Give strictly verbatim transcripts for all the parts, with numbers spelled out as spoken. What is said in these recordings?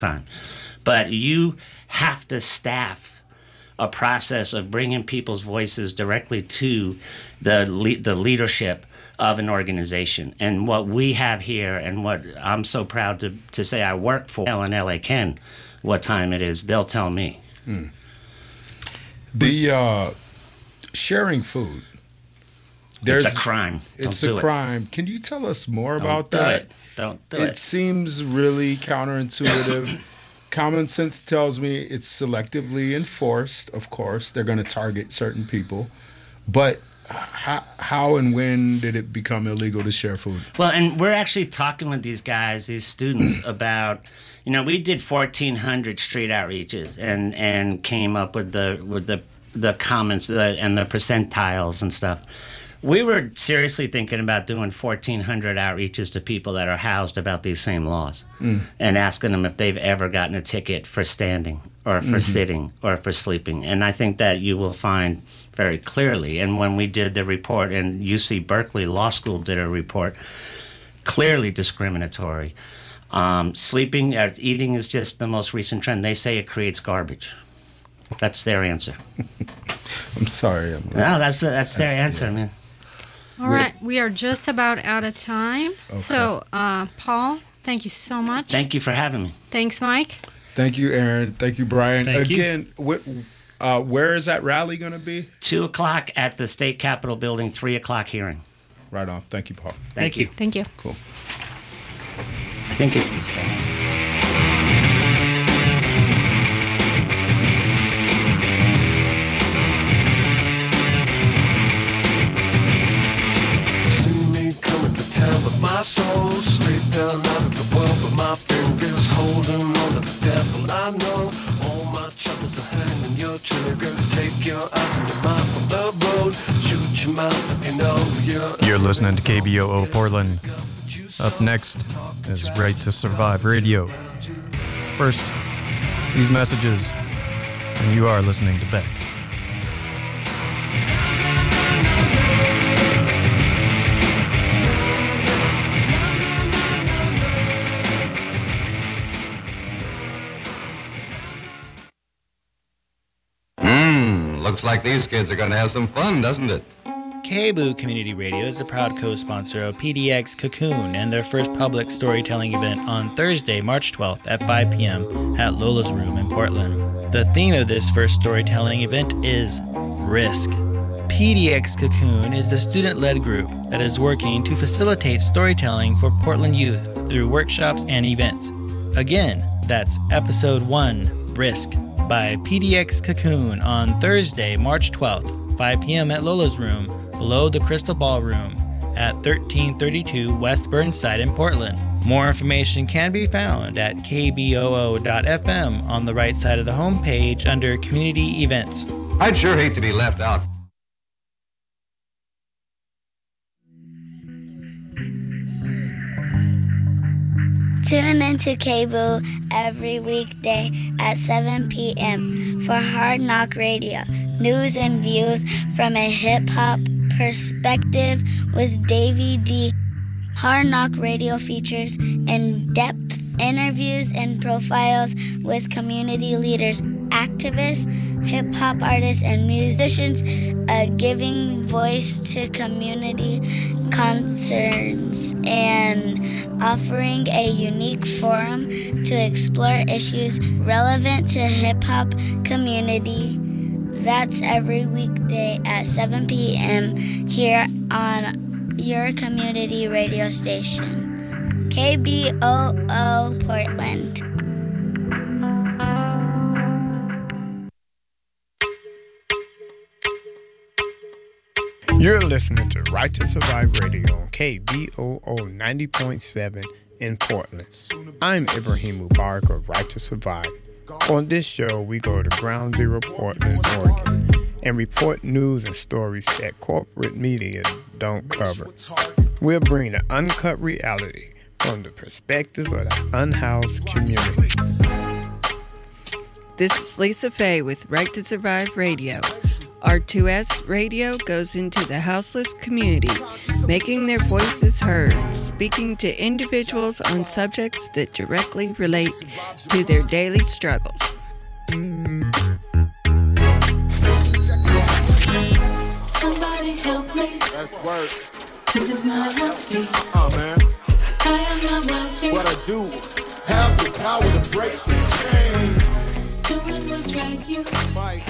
time. But you have to staff a process of bringing people's voices directly to the le- the leadership of an organization. And what we have here, and what I'm so proud to, to say I work for, and L A Ken, what time it is, they'll tell me. Hmm. The uh, sharing food. There's, it's a crime. Don't it's do a it. crime. Can you tell us more Don't about do that? It. Don't do it. It seems really counterintuitive. Common sense tells me it's selectively enforced, of course. They're going to target certain people. But how, how and when did it become illegal to share food? Well, and we're actually talking with these guys, these students, about, you know, we did fourteen hundred street outreaches and, and came up with the with the the comments and the percentiles and stuff. We were seriously thinking about doing fourteen hundred outreaches to people that are housed about these same laws mm. and asking them if they've ever gotten a ticket for standing or for mm-hmm. sitting or for sleeping. And I think that you will find very clearly. And when we did the report, and U C Berkeley Law School did a report, clearly discriminatory. Um, sleeping, uh, eating is just the most recent trend. They say it creates garbage. That's their answer. I'm sorry. I'm no, that's that's their answer, yeah. man. All right, we are just about out of time. Okay. So, uh, Paul, thank you so much. Thank you for having me. Thanks, Mike. Thank you, Aaron. Thank you, Brian. Thank Again, you. Wh- uh, where is that rally going to be? Two o'clock at the State Capitol building, three o'clock hearing. Right on. Thank you, Paul. Thank, Thank you. you. Thank you. Cool. I think it's the same. My soul straight down out of the world, but my fingers holding on to the devil. I know all my troubles are hanging your trigger. Take your eyes and your mind from the road. Shoot your mouth if you know you're. You're listening to K B O O Portland. Up next is Right to Survive Radio. First, these messages, and you are listening to Beck. Looks like these kids are going to have some fun, doesn't it? K B O O Community Radio is a proud co-sponsor of P D X Cocoon and their first public storytelling event on Thursday, March twelfth at five p.m. at Lola's Room in Portland. The theme of this first storytelling event is Risk. P D X Cocoon is a student-led group that is working to facilitate storytelling for Portland youth through workshops and events. Again, that's episode one, Risk, by P D X Cocoon on Thursday, March twelfth, five p.m. at Lola's Room, below the Crystal Ballroom at thirteen thirty-two West Burnside in Portland. More information can be found at k b o o dot f m on the right side of the homepage under Community Events. I'd sure hate to be left out. Tune into K B O O every weekday at seven p.m. for Hard Knock Radio, news and views from a hip-hop perspective with Davey D. Hard Knock Radio features in-depth interviews and profiles with community leaders, activists, hip-hop artists, and musicians, uh, giving voice to community concerns and offering a unique forum to explore issues relevant to hip-hop community. That's every weekday at seven p.m. here on your community radio station, K B O O Portland. You're listening to Right to Survive Radio on K B O O ninety point seven in Portland. I'm Ibrahim Mubarak of Right to Survive. On this show, we go to Ground Zero Portland, Oregon, and report news and stories that corporate media don't cover. We'll bring the uncut reality from the perspective of the unhoused community. This is Lisa Faye with Right to Survive Radio. R two S Radio goes into the houseless community, making their voices heard, speaking to individuals on subjects that directly relate to their daily struggles. Somebody help me. That's work. This is not healthy. Oh man. I am not wealthy. What I do, have the power to break the chains. Doing what's right, you fight.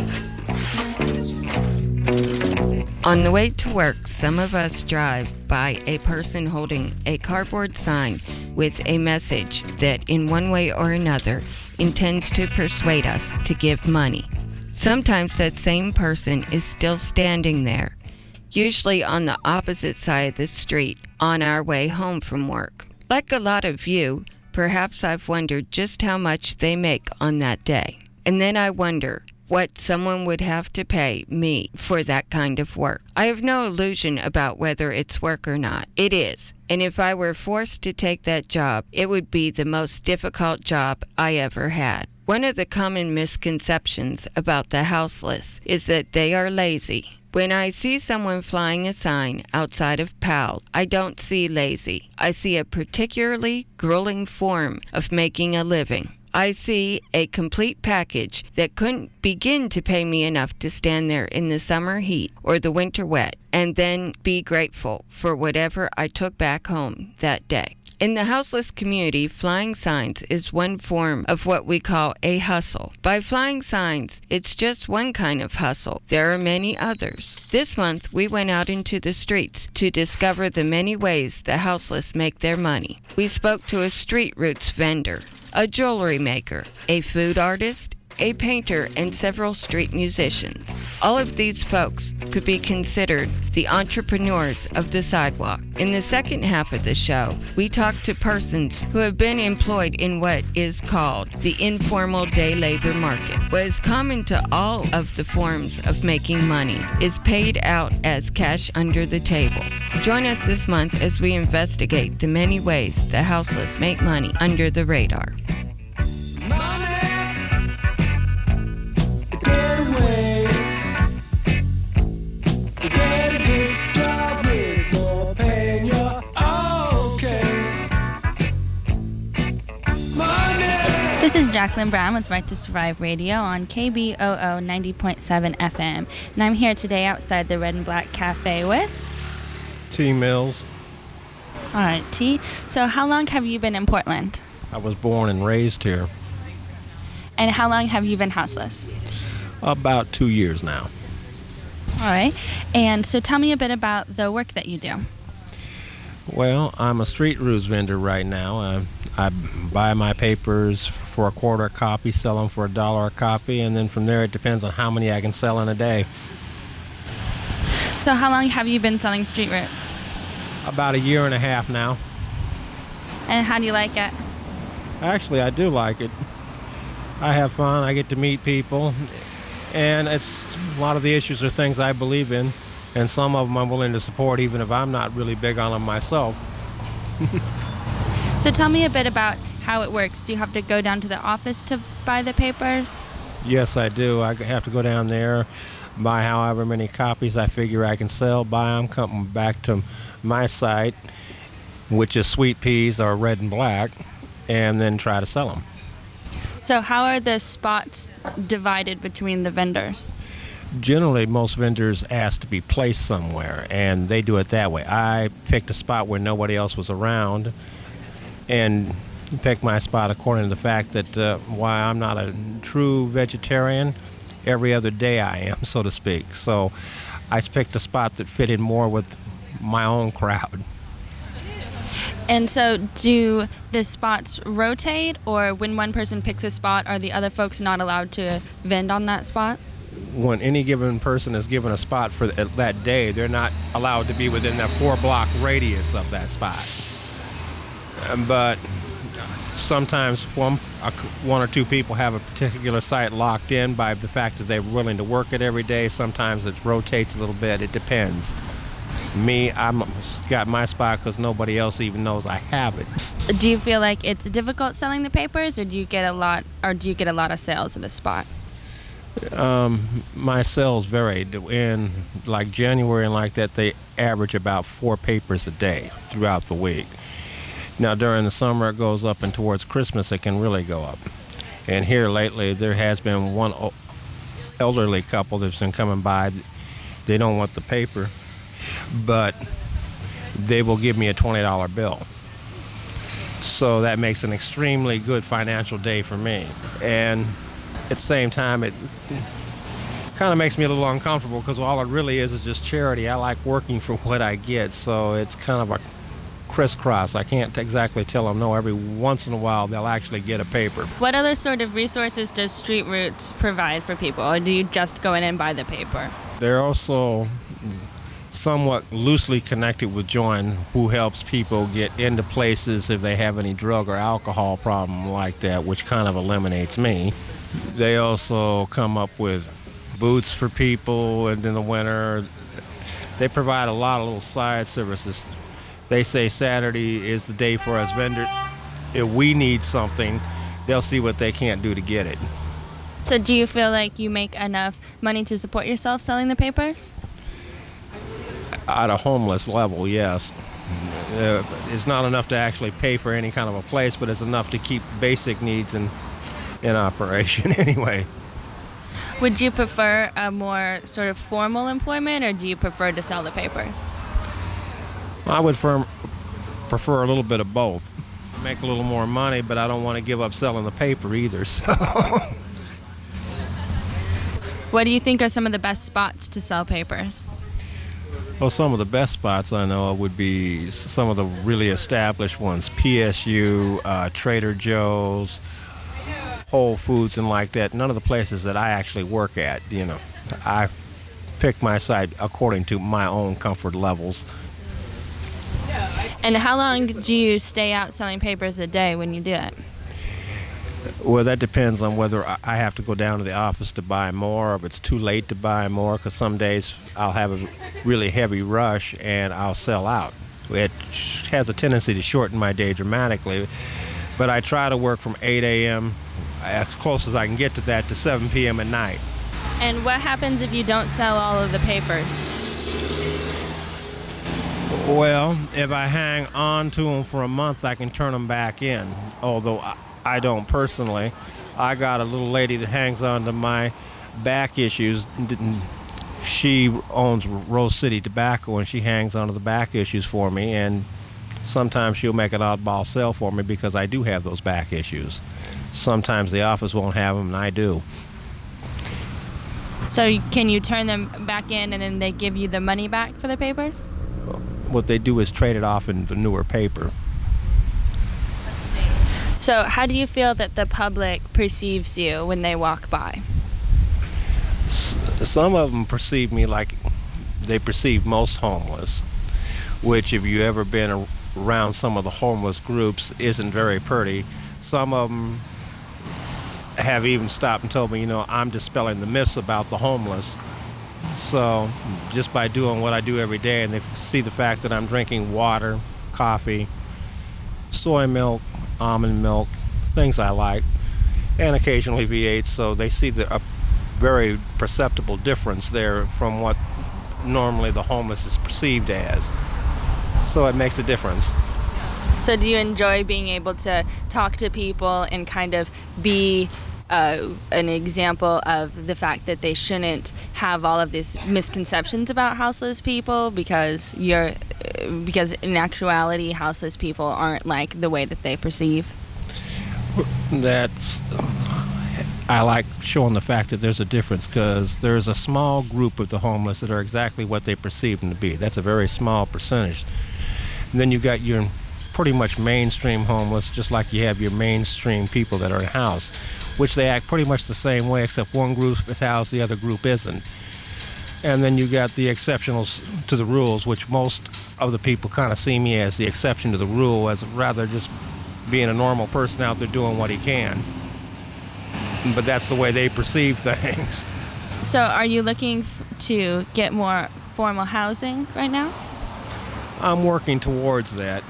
On the way to work, some of us drive by a person holding a cardboard sign with a message that in one way or another intends to persuade us to give money. Sometimes that same person is still standing there, usually on the opposite side of the street on our way home from work. Like a lot of you, perhaps I've wondered just how much they make on that day. And then I wonder what someone would have to pay me for that kind of work. I have no illusion about whether it's work or not. It is. And if I were forced to take that job, it would be the most difficult job I ever had. One of the common misconceptions about the houseless is that they are lazy. When I see someone flying a sign outside of P A L, I don't see lazy. I see a particularly grueling form of making a living. I see a complete package that couldn't begin to pay me enough to stand there in the summer heat or the winter wet and then be grateful for whatever I took back home that day. In the houseless community, flying signs is one form of what we call a hustle. By flying signs, it's just one kind of hustle. There are many others. This month, we went out into the streets to discover the many ways the houseless make their money. We spoke to a street roots vendor, a jewelry maker, a food artist, a painter, and several street musicians. All of these folks could be considered the entrepreneurs of the sidewalk. In the second half of the show, we talked to persons who have been employed in what is called the informal day labor market. What is common to all of the forms of making money is paid out as cash under the table. Join us this month as we investigate the many ways the houseless make money under the radar. This is Jacqueline Brown with Right to Survive Radio on K B O O ninety point seven F M, and I'm here today outside the Red and Black Cafe with T. Mills. All right, T. So how long have you been in Portland? I was born and raised here. And how long have you been houseless? About two years now. All right. And so tell me a bit about the work that you do. Well, I'm a street roots vendor right now. I, I buy my papers for a quarter a copy, sell them for a dollar a copy, and then from there it depends on how many I can sell in a day. So how long have you been selling street roots? About a year and a half now. And how do you like it? Actually, I do like it. I have fun. I get to meet people, and it's a lot of the issues are things I believe in, and some of them I'm willing to support even if I'm not really big on them myself. So tell me a bit about how it works. Do you have to go down to the office to buy the papers? Yes, I do. I have to go down there, buy however many copies I figure I can sell, buy them, come back to my site, which is Sweet Peas or Red and Black, and then try to sell them. So how are the spots divided between the vendors? Generally, most vendors ask to be placed somewhere, and they do it that way. I picked a spot where nobody else was around, and picked my spot according to the fact that uh, why I'm not a true vegetarian, every other day I am, so to speak. So I picked a spot that fitted more with my own crowd. And so do the spots rotate, or when one person picks a spot, are the other folks not allowed to vend on that spot? When any given person is given a spot for th- that day, they're not allowed to be within that four-block radius of that spot. Um, but sometimes one, uh, one or two people have a particular site locked in by the fact that they're willing to work it every day. Sometimes it rotates a little bit. It depends. Me, I'm got my spot because nobody else even knows I have it. Do you feel like it's difficult selling the papers, or do you get a lot, or do you get a lot of sales at the spot? Um, my sales varied. In like January and like that, they average about four papers a day throughout the week. Now during the summer it goes up, and towards Christmas it can really go up. And here lately there has been one elderly couple that's been coming by. They don't want the paper, but they will give me a twenty dollar bill. So that makes an extremely good financial day for me. And at the same time, it kind of makes me a little uncomfortable because all it really is is just charity. I like working for what I get, so it's kind of a crisscross. I can't exactly tell them no. Every once in a while, they'll actually get a paper. What other sort of resources does Street Roots provide for people, or do you just go in and buy the paper? They're also somewhat loosely connected with Join, who helps people get into places if they have any drug or alcohol problem like that, which kind of eliminates me. They also come up with boots for people, and in the winter they provide a lot of little side services. They say Saturday is the day for us vendors. If we need something, they'll see what they can't do to get it. So do you feel like you make enough money to support yourself selling the papers? At a homeless level, yes. Uh, it's not enough to actually pay for any kind of a place, but it's enough to keep basic needs in, in operation anyway. Would you prefer a more sort of formal employment, or do you prefer to sell the papers? I would firm, prefer a little bit of both. Make a little more money, but I don't want to give up selling the paper either. So. What do you think are some of the best spots to sell papers? Well, some of the best spots I know would be some of the really established ones. P S U, uh, Trader Joe's, Whole Foods, and like that. None of the places that I actually work at, you know. I pick my side according to my own comfort levels. And how long do you stay out selling papers a day when you do it? Well, that depends on whether I have to go down to the office to buy more, or if it's too late to buy more, because some days I'll have a really heavy rush and I'll sell out. It has a tendency to shorten my day dramatically, but I try to work from eight a.m. as close as I can get to that to seven p.m. at night. And what happens if you don't sell all of the papers? Well, if I hang on to them for a month, I can turn them back in, although I, I don't personally. I got a little lady that hangs on to my back issues. She owns Rose City Tobacco, and she hangs on to the back issues for me, and sometimes she'll make an oddball sale for me because I do have those back issues. Sometimes the office won't have them, and I do. So can you turn them back in and then they give you the money back for the papers? What they do is trade it off in the newer paper. So how do you feel that the public perceives you when they walk by? Some of them perceive me like they perceive most homeless, which if you ever been around some of the homeless groups isn't very pretty. Some of them have even stopped and told me, you know, I'm dispelling the myths about the homeless. So just by doing what I do every day, and they see the fact that I'm drinking water, coffee, soy milk, almond milk, things I like, and occasionally V eight, so they see the, a very perceptible difference there from what normally the homeless is perceived as. So it makes a difference. So do you enjoy being able to talk to people and kind of be uh, an example of the fact that they shouldn't have all of these misconceptions about houseless people, because you're because in actuality houseless people aren't like the way that they perceive? That's I like showing the fact that there's a difference, because there's a small group of the homeless that are exactly what they perceive them to be. That's a very small percentage. And then you've got your pretty much mainstream homeless, just like you have your mainstream people that are in house, which they act pretty much the same way, except one group is housed, the other group isn't. And then you got the exceptionals to the rules, which most of the people kind of see me as the exception to the rule, as rather just being a normal person out there doing what he can. But that's the way they perceive things. So are you looking f- to get more formal housing right now? I'm working towards that.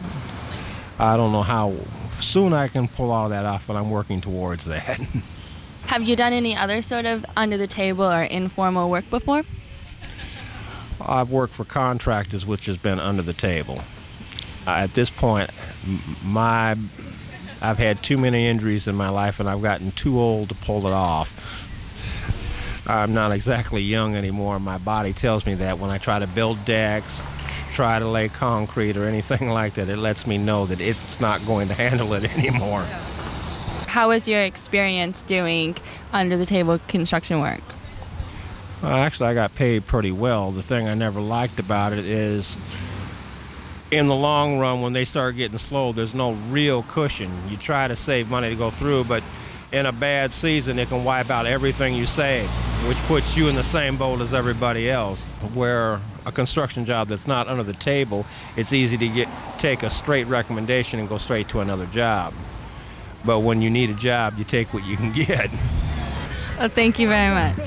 I don't know how soon I can pull all of that off, but I'm working towards that. Have you done any other sort of under the table or informal work before? I've worked for contractors, which has been under the table. Uh, at this point, m- my I've had too many injuries in my life, and I've gotten too old to pull it off. I'm not exactly young anymore. My body tells me that when I try to build decks, try to lay concrete or anything like that, it lets me know that it's not going to handle it anymore. How was your experience doing under the table construction work? Well, actually, I got paid pretty well. The thing I never liked about it is, in the long run, when they start getting slow, there's no real cushion. You try to save money to go through, but in a bad season, it can wipe out everything you save, which puts you in the same boat as everybody else. Where a construction job that's not under the table, it's easy to get take a straight recommendation and go straight to another job. But when you need a job, you take what you can get. Well, thank you very much.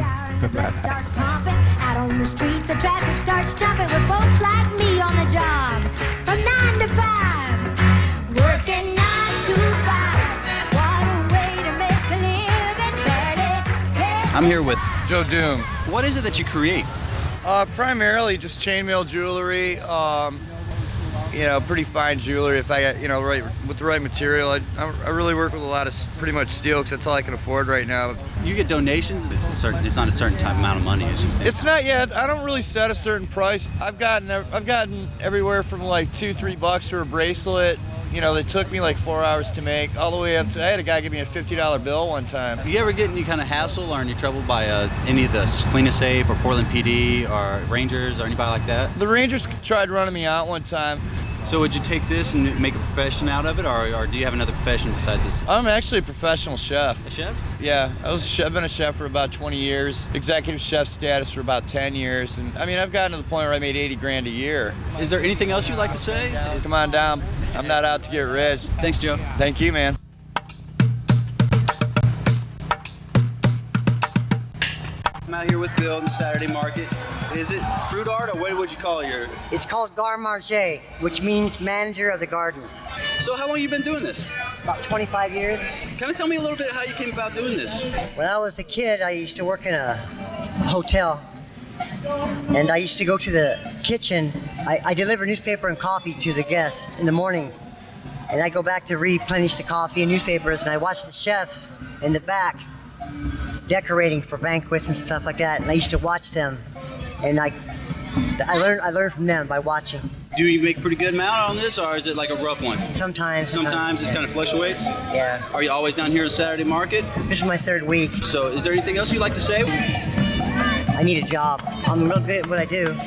Out on the streets, the traffic starts jumping with folks like me on the job. From nine to five, working nine to five. What a way to make a living, thirty. I'm here with Joe Doom. What is it that you create? Uh, primarily just chainmail jewelry. Um, you know, pretty fine jewelry. If I got, you know, right with the right material, I, I really work with a lot of s- pretty much steel because that's all I can afford right now. You get donations. It's a certain. It's not a certain type amount of money. It's just. It's not yet. I don't really set a certain price. I've gotten I've gotten everywhere from like two, three bucks for a bracelet. You know, they took me like four hours to make, all the way up to. I had a guy give me a fifty dollar bill one time. You ever get any kind of hassle or any trouble by uh, any of the Clean a Safe or Portland P D or Rangers or anybody like that? The Rangers tried running me out one time. So would you take this and make a profession out of it, or, or do you have another profession besides this? I'm actually a professional chef. A chef? Yeah, I was a chef, I've been a chef for about twenty years, executive chef status for about ten years, and I mean, I've gotten to the point where I made eighty grand a year. Is there anything else you'd like to say? Come on down. I'm not out to get rich. Thanks, Joe. Thank you, man. I'm out here with Bill in the Saturday market. Is it fruit art, or what would you call it? Your... It's called Garde Manger, which means manager of the garden. So how long have you been doing this? About twenty-five years. Kind of tell me a little bit how you came about doing this. When I was a kid, I used to work in a hotel. And I used to go to the kitchen. I, I deliver newspaper and coffee to the guests in the morning. And I go back to replenish the coffee and newspapers, and I watch the chefs in the back decorating for banquets and stuff like that. And I used to watch them. And I, I learned, I learned from them by watching. Do you make a pretty good amount on this, or is it like a rough one? Sometimes. Sometimes it yeah. kind of fluctuates? Yeah. Are you always down here at Saturday market? This is my third week. So is there anything else you'd like to say? I need a job. I'm real good at what I do.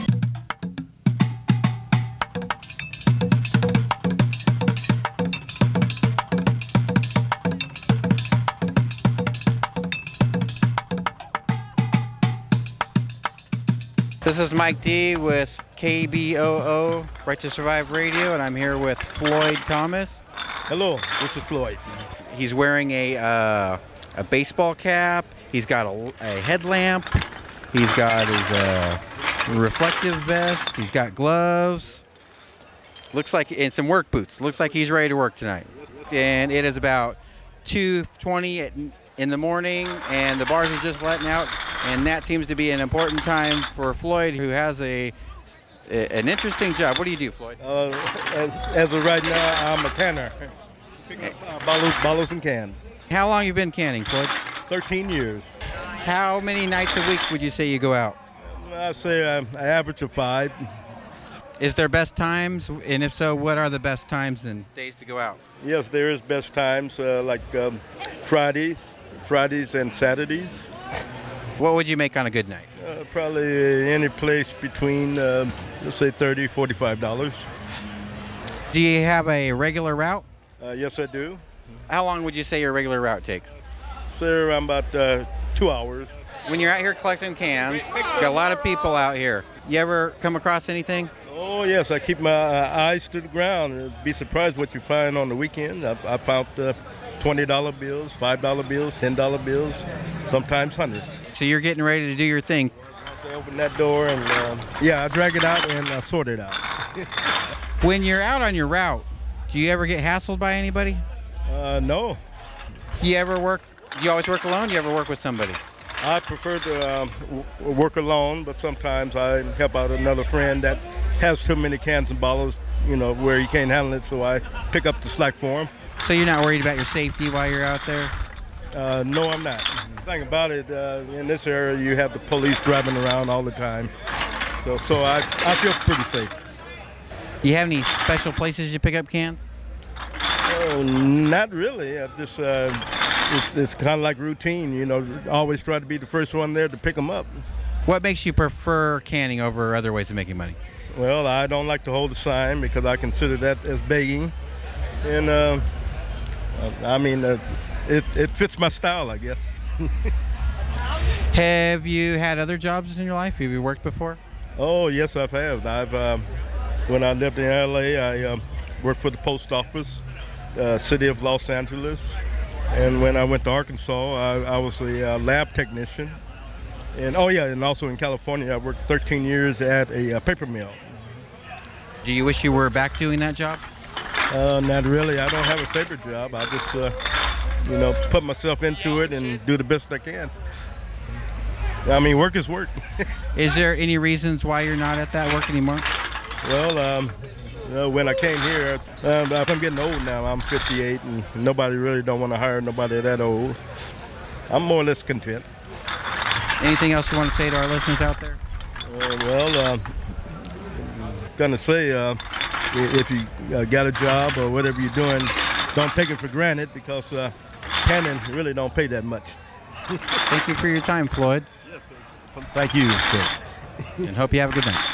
This is Mike D with K B O O, Right to Survive Radio, and I'm here with Floyd Thomas. Hello, this is Floyd. He's wearing a uh, a baseball cap. He's got a, a headlamp. He's got his uh, reflective vest. He's got gloves. Looks like, and some work boots. Looks like he's ready to work tonight. And it is about two twenty in the morning, and the bars are just letting out. And that seems to be an important time for Floyd, who has a, a an interesting job. What do you do, Floyd? Uh, as, as of right now, I'm a canner. Picking up uh, bottles, bottles and cans. How long you been canning, Floyd? thirteen years. How many nights a week would you say you go out? I say um, I average of five. Is there best times? And if so, what are the best times and days to go out? Yes, there is best times, uh, like um, Fridays, Fridays and Saturdays. What would you make on a good night? Uh, probably any place between, uh, let's say, thirty dollars, forty-five dollars. Do you have a regular route? Uh, yes, I do. How long would you say your regular route takes? So around about uh, two hours. When you're out here collecting cans, you got a lot of people out here. You ever come across anything? Oh, yes. I keep my uh, eyes to the ground. Be surprised what you find on the weekend. I, I found uh, twenty dollar bills, five dollar bills, ten dollar bills, sometimes hundreds. So you're getting ready to do your thing. I open that door and, uh, yeah, I drag it out and I sort it out. When you're out on your route, do you ever get hassled by anybody? Uh, no. You ever work Do you always work alone? Do you ever work with somebody? I prefer to um, w- work alone, but sometimes I help out another friend that has too many cans and bottles, you know, where he can't handle it, so I pick up the slack for him. So you're not worried about your safety while you're out there? Uh, no, I'm not. The thing about it, uh, in this area, you have the police driving around all the time, so so I, I feel pretty safe. Do you have any special places you pick up cans? Oh, not really. I just uh, it's, it's kind of like routine, you know. Always try to be the first one there to pick them up. What makes you prefer canning over other ways of making money? Well, I don't like to hold a sign because I consider that as begging, and uh, I mean, uh, it it fits my style, I guess. Have you had other jobs in your life? Have you worked before? Oh, yes, I've have. I've uh, when I lived in L A, I uh, worked for the post office, uh, city of Los Angeles, and when I went to Arkansas, I, I was a uh, lab technician. And oh yeah, and also in California, I worked thirteen years at a uh, paper mill. Do you wish you were back doing that job? Uh, not really. I don't have a favorite job. I just, uh, you know, put myself into it and do the best I can. I mean, work is work. Is there any reasons why you're not at that work anymore? Well, um, you know, when I came here, um, I'm getting old now. I'm fifty-eight, and nobody really don't want to hire nobody that old. I'm more or less content. Anything else you want to say to our listeners out there? Uh, well, uh, gonna say, uh, if you uh, got a job or whatever you're doing, don't take it for granted because uh, canning really don't pay that much. Thank you for your time, Floyd. Yes, sir. Thank you, sir. And hope you have a good night.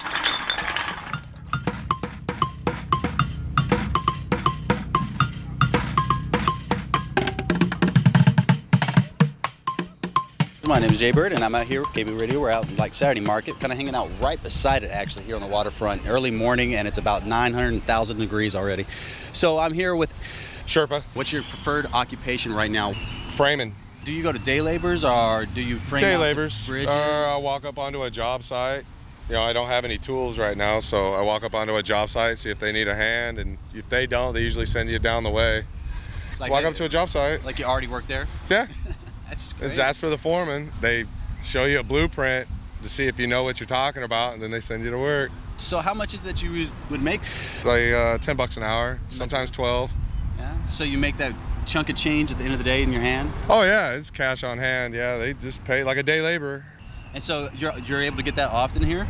My name is Jay Bird, and I'm out here with K B Radio. We're out in like Saturday Market, kind of hanging out right beside it, actually, here on the waterfront. Early morning, and it's about nine hundred thousand degrees already. So I'm here with Sherpa. What's your preferred occupation right now? Framing. Do you go to day labors, or do you frame Day out labors. the bridges? Uh, I walk up onto a job site. You know, I don't have any tools right now, so I walk up onto a job site, see if they need a hand, and if they don't, they usually send you down the way. So Like walk they- up to a job site. Like you already work there? Yeah. That's great. It's ask for the foreman. They show you a blueprint to see if you know what you're talking about, and then they send you to work. So how much is that you would make? Like uh, ten bucks an hour, sometimes twelve. Yeah. So you make that chunk of change at the end of the day in your hand? Oh yeah, it's cash on hand. Yeah, they just pay like a day labor. And so you're you're able to get that often here?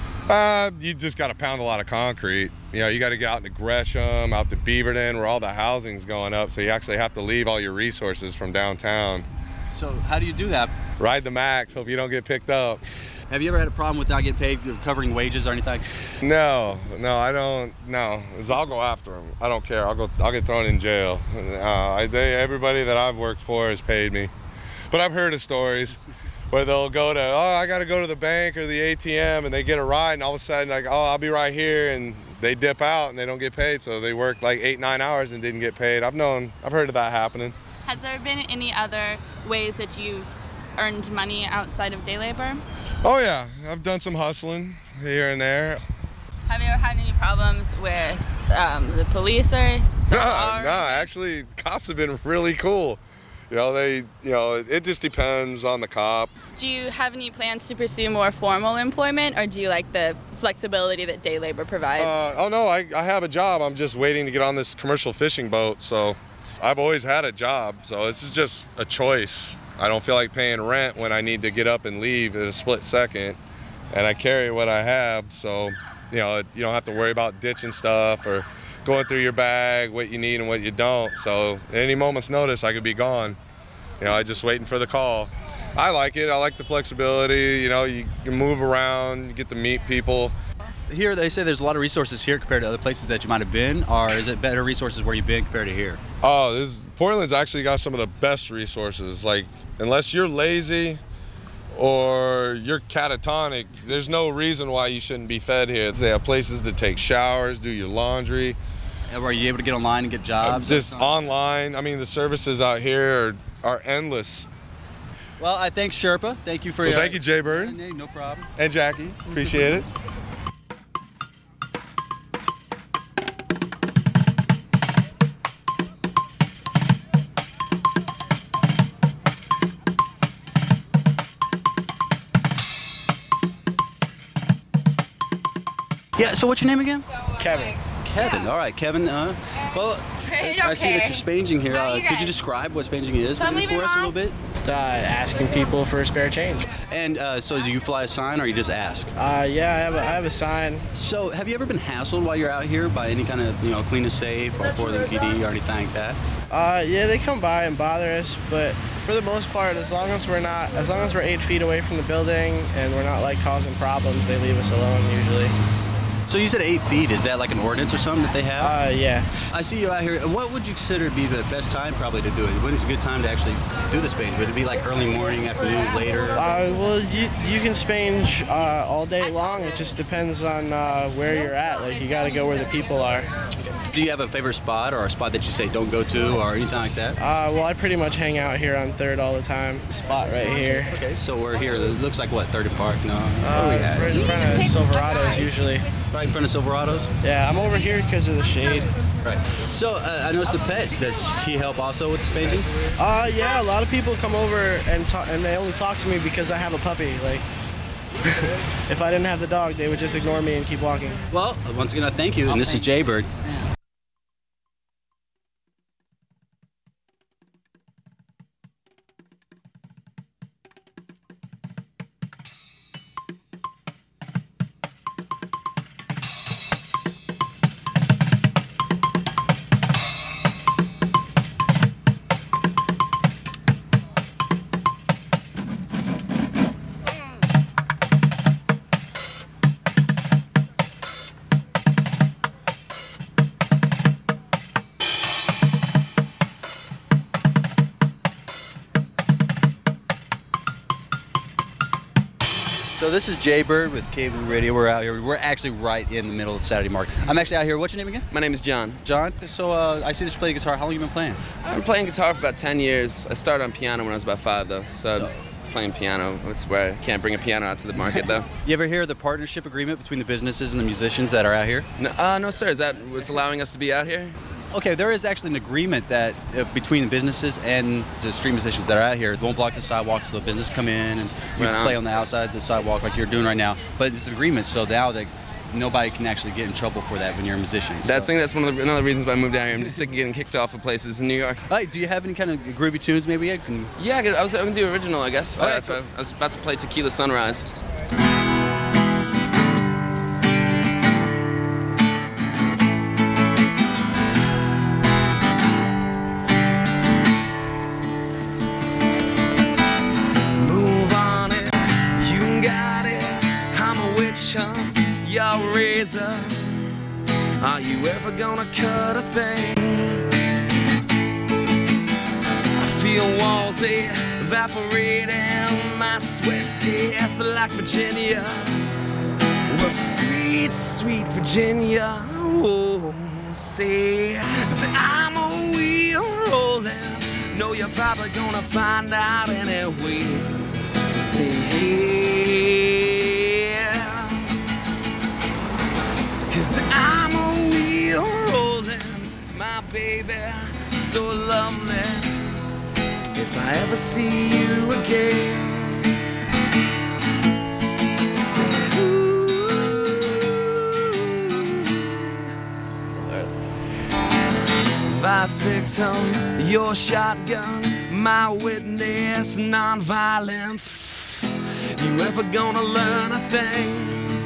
Uh, you just got to pound a lot of concrete. You know, you got to get out into Gresham, out to Beaverton, where all the housing's going up. So you actually have to leave all your resources from downtown. So how do you do that? Ride the max. Hope you don't get picked up. Have you ever had a problem with not getting paid, covering wages or anything? No, no, I don't. No, 'cause I'll go after them. I don't care. I'll go. I'll get thrown in jail. Uh, I, they, everybody that I've worked for has paid me, but I've heard of stories where they'll go to, oh, I got to go to the bank or the A T M, and they get a ride, and all of a sudden, like, oh, I'll be right here, and they dip out and they don't get paid, so they work like eight, nine hours and didn't get paid. I've known, I've heard of that happening. Has there been any other ways that you've earned money outside of day labor? Oh yeah, I've done some hustling here and there. Have you ever had any problems with um, the police or the No, law? no, actually, cops have been really cool. You know, they, you know, it just depends on the cop. Do you have any plans to pursue more formal employment, or do you like the flexibility that day labor provides? Uh, oh no, I, I have a job. I'm just waiting to get on this commercial fishing boat. So I've always had a job. So this is just a choice. I don't feel like paying rent when I need to get up and leave in a split second. And I carry what I have. So, you know, you don't have to worry about ditching stuff or going through your bag, what you need and what you don't. So at any moment's notice, I could be gone. You know, I'm just waiting for the call. I like it. I like the flexibility. You know, you can move around, you get to meet people. Here they say there's a lot of resources here compared to other places that you might have been, or is it better resources where you've been compared to here? Oh, this Portland's actually got some of the best resources. Like, unless you're lazy or you're catatonic, there's no reason why you shouldn't be fed here. They have places to take showers, do your laundry. And were you able to get online and get jobs? Uh, just online. I mean, the services out here are, are endless. Well, I thank Sherpa. Thank you for Well, your... thank you, Jay Bird. No problem. And Jackie. Appreciate it. Yeah, so what's your name again? Kevin. Kevin. All right, Kevin. Uh, well, Hey, I see that okay. you're spanging here. How are Uh, you could you guys? describe what spanging is So I'm for leaving, us a little bit? Uh, asking people for a spare change. And uh, so do you fly a sign or you just ask? Uh, yeah, I have a, I have a sign. So have you ever been hassled while you're out here by any kind of, you know, Clean and Safe or Portland P D or anything like that? Uh, yeah, they come by and bother us, but for the most part, as long as we're not, as long as we're eight feet away from the building and we're not like causing problems, they leave us alone usually. So you said eight feet. Is that like an ordinance or something that they have? Uh, yeah. I see you out here. What would you consider to be the best time probably to do it? When is a good time to actually do the spange? Would it be like early morning, afternoon, later? Uh, well, you, you can spange uh, all day long. It just depends on uh, where you're at. Like, you got to go where the people are. Do you have a favorite spot or a spot that you say don't go to or anything like that? Uh, well, I pretty much hang out here on third all the time. Spot right here. Okay, so we're here. It looks like what, thirty Park? No. Uh, right in front of Silverados usually. Right in front of Silverados? Yeah, I'm over here because of the shade. Right. So uh, I noticed the pet. Does she help also with the spanging? Uh, yeah, a lot of people come over and talk, and they only talk to me because I have a puppy. Like, if I didn't have the dog, they would just ignore me and keep walking. Well, once again, I thank you, and this is Jaybird. So this is Jaybird with K B Radio. We're out here. We're actually right in the middle of Saturday Market. I'm actually out here. What's your name again? My name is John. John. So uh, I see that you play guitar. How long have you been playing? I've been playing guitar for about ten years. I started on piano when I was about five, though. So, so playing piano, that's where I can't bring a piano out to the market, though. You ever hear of the partnership agreement between the businesses and the musicians that are out here? No, uh, no sir. Is that what's allowing us to be out here? Okay, there is actually an agreement that uh, between the businesses and the street musicians that are out here. It won't block the sidewalk, so the business come in and you Right can on. play on the outside of the sidewalk like you're doing right now. But it's an agreement, so now that nobody can actually get in trouble for that when you're a musician. That's, I so. think that's one of the, another reasons why I moved out here. I'm just sick of getting kicked off of places in New York. Hey, do you have any kind of groovy tunes maybe? I can... Yeah, I was going to do original, I guess. All right, I, cool. I was about to play Tequila Sunrise. Move on it, you got it. I'm a witch hunt, your razor. Are you ever gonna cut a thing? I feel walls evaporating, my sweat tastes like Virginia. Well, sweet, sweet Virginia. Oh, say, say I'm a wheel rolling. Know you're probably gonna find out anyway. Say, yeah. Cause I'm a wheel rolling, my baby, so lovely. If I ever see you again, say, vice victim, your shotgun, my witness, non-violence. You ever gonna learn a thing?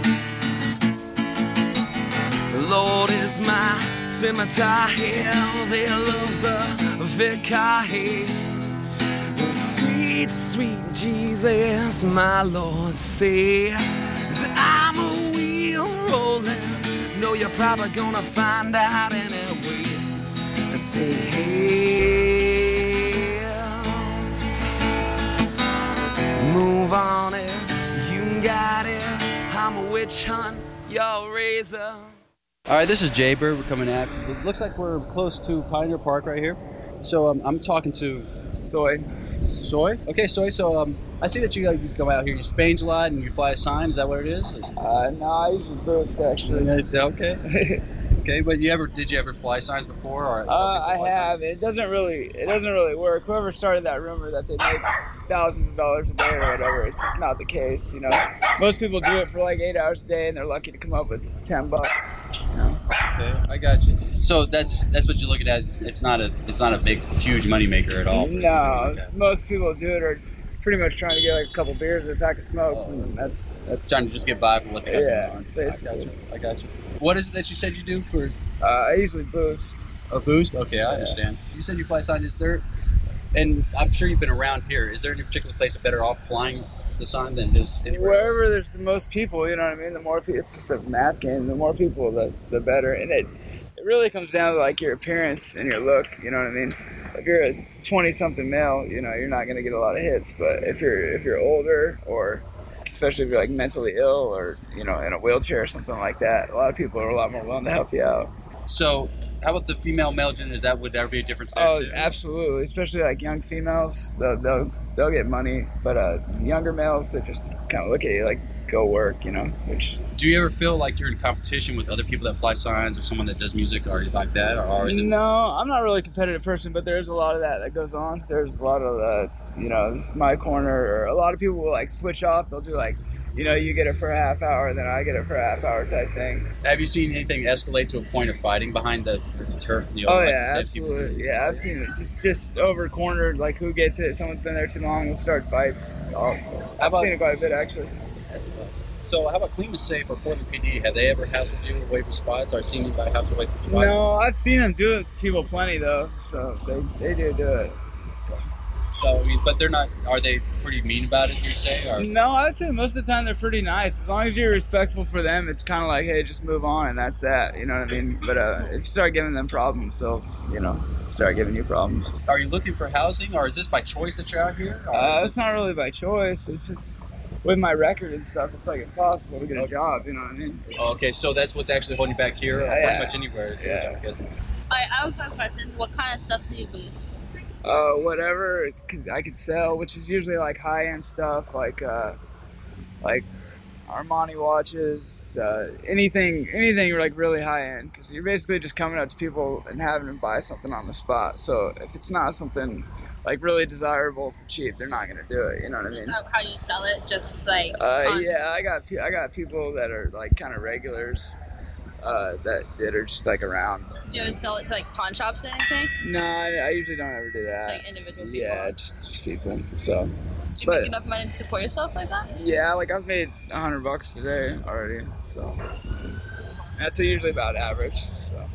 Lord is my scimitar here, they love the vicar here. Sweet, sweet Jesus, my Lord, say, I'm a wheel rolling. Know you're probably gonna find out anyway. Say, hey, move on it, you got it. I'm a witch hunt, your razor. All right, this is Jaybird. We're coming at. It looks like we're close to Pioneer Park right here. So um, I'm talking to Soy. Soy? Okay, Soy. So um, I see that you, uh, you come out here, you spange a lot, and you fly a sign. Is that what it is? Is... Uh, no, I usually burst actually. It's okay. Okay, but you ever did you ever fly signs before? Or Uh, I have. It doesn't really. It doesn't really work. Whoever started that rumor that they make thousands of dollars a day or whatever, it's just not the case. You know, most people do it for like eight hours a day, and they're lucky to come up with ten bucks. You know? Okay, I got you. So that's that's what you're looking at. It's, it's not a it's not a big huge moneymaker at all. No, most people do it are pretty much trying to get like a couple beers or a pack of smokes, and that's that's Trying to just get by for what they got Yeah, going on. basically. I got you. I got you. What is it that you said you do for? Uh, I usually boost. A boost? Okay, I understand. You said you fly signs. Is there, and I'm sure you've been around here. Is there any particular place better off flying the sign than just anywhere else? Wherever there's the most people, you know what I mean. The more people, it's just a math game. The more people, the the better. And it it really comes down to like your appearance and your look. You know what I mean. If you're a twenty-something male, you know you're not gonna get a lot of hits. But if you're if you're older, or especially if you're like mentally ill, or you know in a wheelchair or something like that, a lot of people are a lot more willing to help you out. So, how about the female male gender? Is that would there be a difference there Oh, too? absolutely. Especially like young females, they'll they'll, they'll get money. But uh, younger males, they just kind of look at you like, go work, you know. Which Do you ever feel like you're in competition with other people that fly signs or someone that does music or like that, or is it? no, I'm not really a competitive person, but there is a lot of that that goes on. There's a lot of uh, you know, this is my corner. Or a lot of people will like switch off. They'll do like, you know, you get it for a half hour, then I get it for a half hour type thing. Have you seen anything escalate to a point of fighting behind the, the turf? You know, Oh like yeah, you said, people- absolutely. Yeah, I've seen it. Just just over cornered, like who gets it? Someone's been there too long, we'll start fights. Oh, I've about- seen it quite a bit actually. That's awesome. So, how about Clean and Safe or Portland P D? Have they ever hassled you away from spots, or seen anybody hassle away from spots? No, I've seen them do it to people plenty though, so they, they do do it. So, I mean, but they're not. Are they pretty mean about it? You say? Or? No, I would say most of the time they're pretty nice. As long as you're respectful for them, it's kind of like, hey, just move on, and that's that. You know what I mean? But uh, if you start giving them problems, they'll, you know, start giving you problems. Are you looking for housing, or is this by choice that you're out here? Or Uh, is it's not really by choice. It's just with my record and stuff. It's like impossible to get a job. You know what I mean? It's- Oh, okay, so that's what's actually holding you back here, or Yeah, pretty yeah. much anywhere. Is what I'm guessing. I, I have a question. What kind of stuff do you boost? uh, whatever it could, I could sell, which is usually like high end stuff, like uh, like Armani watches, uh, anything, anything like really high end. Because you're basically just coming up to people and having them buy something on the spot. So if it's not something like really desirable for cheap, they're not gonna do it. You know what I Is mean? that how you sell it? Just like Uh, on- yeah, I got pe- I got people that are like kind of regulars, uh, that that are just like around. Do you ever sell it to like pawn shops or anything? No, I, I usually don't ever do that. It's like individual people. Yeah, just just people. So, Do you but make enough money to support yourself like that? yeah, like I've made a hundred bucks today already. So that's usually about average. So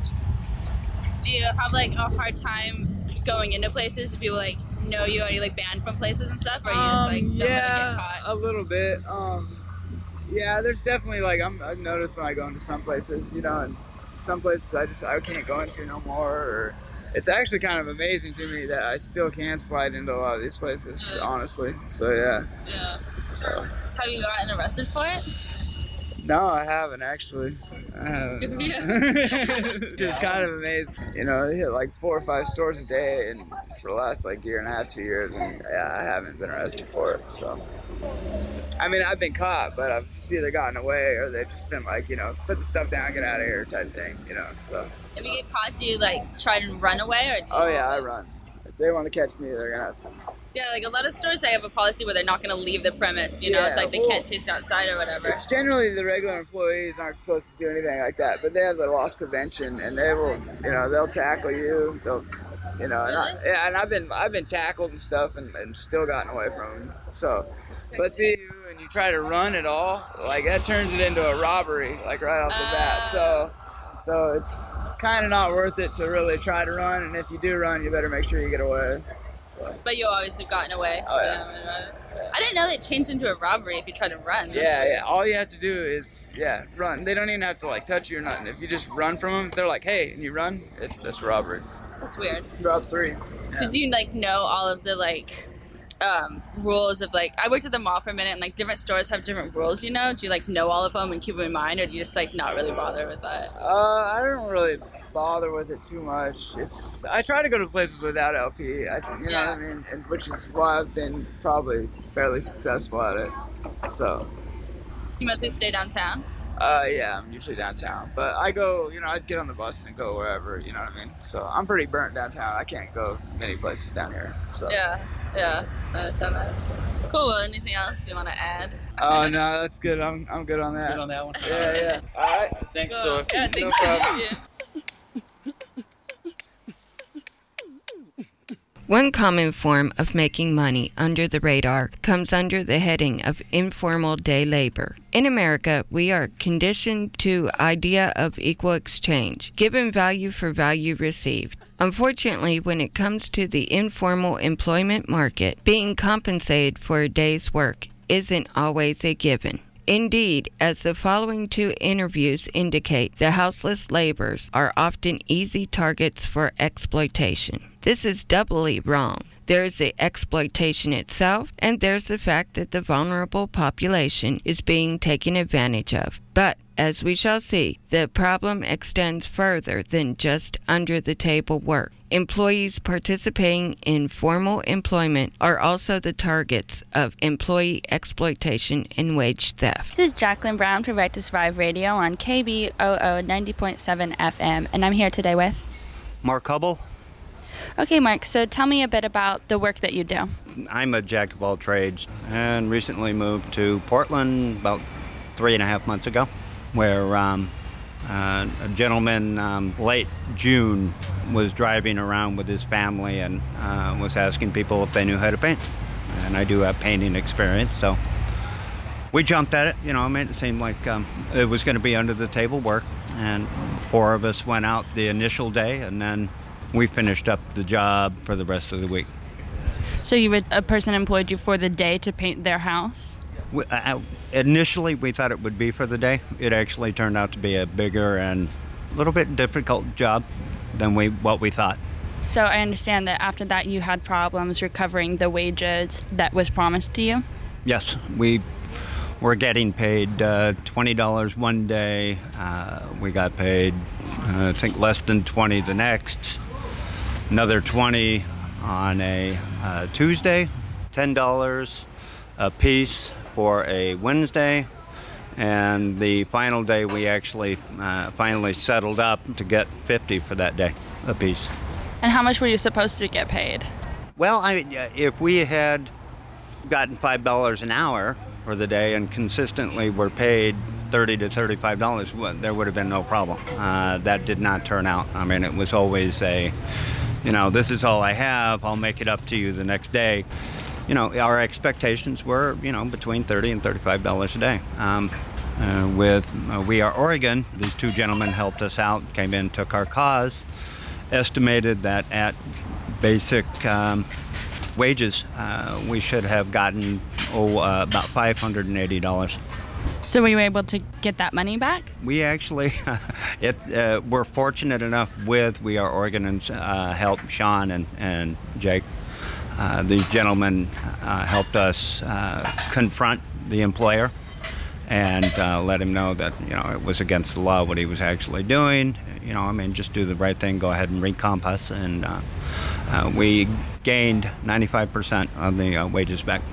Do you have like a hard time going into places? Do people like know you? Are you like banned from places and stuff? Or are you just like Um, don't yeah, really get caught? a little bit. Um, yeah, there's definitely like I'm, I've noticed when I go into some places, you know, and s- some places I just I can't go into no more. Or it's actually kind of amazing to me that I still can slide into a lot of these places, honestly. So yeah. Yeah. So Have you gotten arrested for it? no, I haven't actually. I haven't. It's kind of amazing. You know, I hit like four or five stores a day, and for the last like year and a half, two years, and yeah, I haven't been arrested for it. So, I mean, I've been caught, but I've either gotten away or they've just been like, you know, put the stuff down, get out of here, type thing. You know, so. If you get caught, do you like try to run away or? Do you Oh yeah, just, I like- run. If they want to catch me, they're gonna have to. Yeah, like a lot of stores, they have a policy where they're not going to leave the premise. You know, it's Yeah, like they well, can't chase you outside or whatever. It's generally the regular employees aren't supposed to do anything like that, but they have the loss prevention, and they will, you know, they'll tackle you. They'll, you know, and I, yeah, and I've been I've been tackled and stuff, and, and still gotten away from them. So, but see you and you try to run at all, like that turns it into a robbery, like right off the bat. So, so it's kind of not worth it to really try to run, and if you do run, you better make sure you get away. But you always have gotten away. Oh, so yeah. you haven't run. I didn't know they changed into a robbery if you try to run. That's Yeah, weird. yeah. All you have to do is, yeah, run. They don't even have to like touch you or nothing. If you just run from them, if they're like, hey, and you run, it's that's robbery. That's weird. Drop three. So do you like know all of the like um, rules of like? I worked at the mall for a minute, and like different stores have different rules. You know, do you like know all of them and keep them in mind, or do you just like not really bother with that? Uh, I don't really bother with it too much. It's I try to go to places without L P. I, you know Yeah. what I mean, and which is why I've been probably fairly successful at it. So, Do you mostly stay downtown? Uh, yeah, I'm usually downtown, but I go, you know, I'd get on the bus and go wherever, you know what I mean? So I'm pretty burnt downtown. I can't go many places down here. So Yeah, yeah, I understand that. Cool. Well, anything else you want to add? Oh no, that's good. I'm I'm good on that. Good on that one. Yeah, yeah. All right. Thanks, so, so. Yeah, no thank problem. you. One common form of making money under the radar comes under the heading of informal day labor. In America, we are conditioned to idea of equal exchange, given value for value received. Unfortunately, when it comes to the informal employment market, being compensated for a day's work isn't always a given. Indeed, as the following two interviews indicate, the houseless laborers are often easy targets for exploitation. This is doubly wrong. There is the exploitation itself, and there's the fact that the vulnerable population is being taken advantage of. But, as we shall see, the problem extends further than just under-the-table work. Employees participating in formal employment are also the targets of employee exploitation and wage theft. This is Jacqueline Brown for Right to Survive Radio on K B O O ninety point seven F M, and I'm here today with Mark Hubble. Okay, Mark, so tell me a bit about the work that you do. I'm a jack of all trades and recently moved to Portland about three and a half months ago, where um, uh, a gentleman um, late June was driving around with his family and uh, was asking people if they knew how to paint. And I do have painting experience, so we jumped at it. You know, I mean, it seemed like um, it was going to be under the table work, and four of us went out the initial day, and then we finished up the job for the rest of the week. So you would, a person employed you for the day to paint their house? We, uh, initially, we thought it would be for the day. It actually turned out to be a bigger and a little bit difficult job than we what we thought. So I understand that after that you had problems recovering the wages that was promised to you? Yes, we were getting paid uh, twenty dollars one day. Uh, we got paid, uh, I think, less than twenty the next. Another twenty on a uh, Tuesday, ten dollars a piece for a Wednesday, and the final day we actually uh, finally settled up to get fifty for that day a piece. And how much were you supposed to get paid? Well, I, if we had gotten five dollars an hour for the day and consistently were paid thirty to thirty-five dollars, well, there would have been no problem. Uh, that did not turn out. I mean, it was always a, you know, this is all I have, I'll make it up to you the next day. You know, our expectations were, you know, between thirty and thirty-five dollars a day. Um, uh, with uh, We Are Oregon, these two gentlemen helped us out, came in, took our cause, estimated that at basic um, wages, uh, we should have gotten oh, uh, about five hundred eighty dollars. So were you able to get that money back? We actually, it, uh, we're fortunate enough with We Are Oregon and uh, help Sean and, and Jake. Uh, these gentlemen uh, helped us uh, confront the employer and uh, let him know that, you know, it was against the law what he was actually doing. You know, I mean, just do the right thing, go ahead and recompass. And uh, uh, we gained ninety-five percent of the uh, wages back.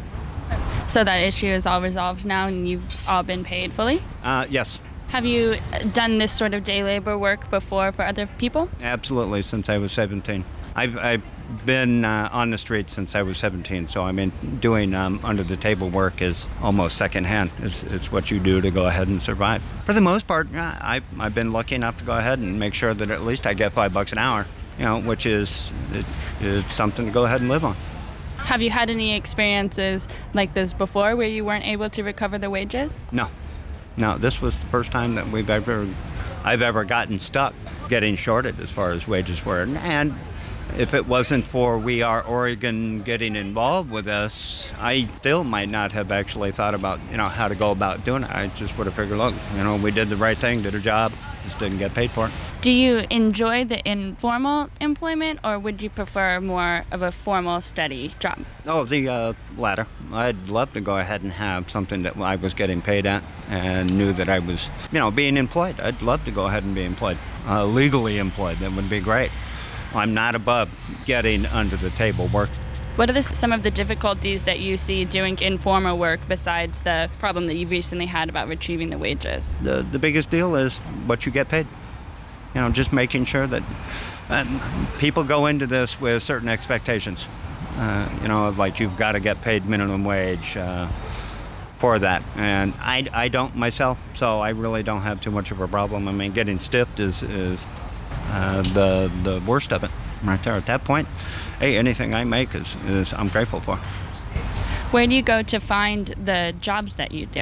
So that issue is all resolved now and you've all been paid fully? Uh, yes. Have you done this sort of day labor work before for other people? Absolutely, since I was seventeen. I've, I've been uh, on the street since I was seventeen, so I mean, doing um, under-the-table work is almost secondhand. It's, it's what you do to go ahead and survive. For the most part, yeah, I've, I've been lucky enough to go ahead and make sure that at least I get five bucks an hour, you know, which is it, it's something to go ahead and live on. Have you had any experiences like this before where you weren't able to recover the wages? No. No, this was the first time that we've ever, I've ever gotten stuck getting shorted as far as wages were. And if it wasn't for We Are Oregon getting involved with us, I still might not have actually thought about, you know, how to go about doing it. I just would have figured, look, you know, we did the right thing, did a job, just didn't get paid for it. Do you enjoy the informal employment, or would you prefer more of a formal, steady job? Oh, the uh, latter. I'd love to go ahead and have something that I was getting paid at and knew that I was, you know, being employed. I'd love to go ahead and be employed, uh, legally employed. That would be great. I'm not above getting under the table work. What are the, some of the difficulties that you see doing informal work besides the problem that you've recently had about retrieving the wages? The the biggest deal is what you get paid. You know, just making sure that uh, people go into this with certain expectations. Uh, you know, like you've got to get paid minimum wage uh, for that. And I, I don't myself, so I really don't have too much of a problem. I mean, getting stiffed is, is uh, the the worst of it right there. At that point, hey, anything I make is, is I'm grateful for. Where do you go to find the jobs that you do?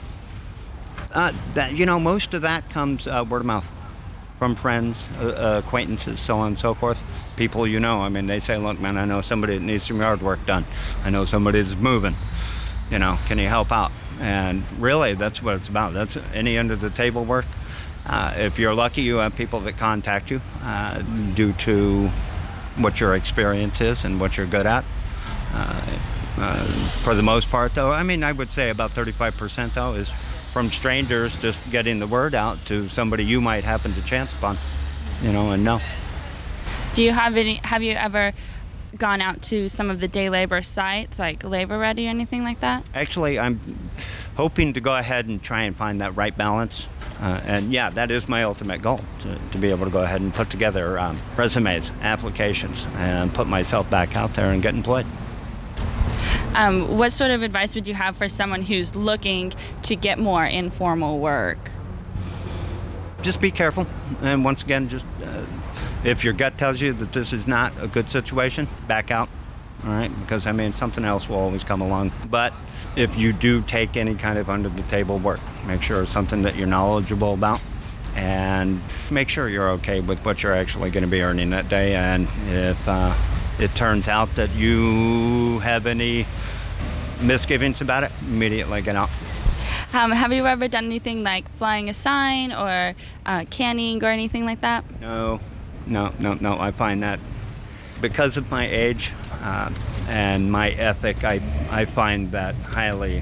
Uh, that you know, most of that comes uh, word of mouth from friends, uh, acquaintances, so on and so forth. People you know. I mean, they say, "Look, man, I know somebody that needs some yard work done. I know somebody that's moving. You know, can you help out?" And really, that's what it's about. That's any under the table work. Uh, if you're lucky, you have people that contact you uh, due to what your experience is and what you're good at. Uh, uh, for the most part, though, I mean, I would say about thirty-five percent, though, is from strangers just getting the word out to somebody you might happen to chance upon, you know, and know. Do you have any, have you ever gone out to some of the day labor sites, like Labor Ready or anything like that? Actually, I'm hoping to go ahead and try and find that right balance. Uh, and yeah, that is my ultimate goal, to, to be able to go ahead and put together um, resumes, applications, and put myself back out there and get employed. Um, what sort of advice would you have for someone who's looking to get more informal work? Just be careful. And once again, just uh, if your gut tells you that this is not a good situation, back out. All right, because I mean, something else will always come along. But if you do take any kind of under the table work, make sure it's something that you're knowledgeable about, and make sure you're okay with what you're actually going to be earning that day. And if uh, it turns out that you have any misgivings about it, immediately get out. Um, have you ever done anything like flying a sign or uh, canning or anything like that? No, no, no, no. I find that because of my age uh, and my ethic, I I find that highly.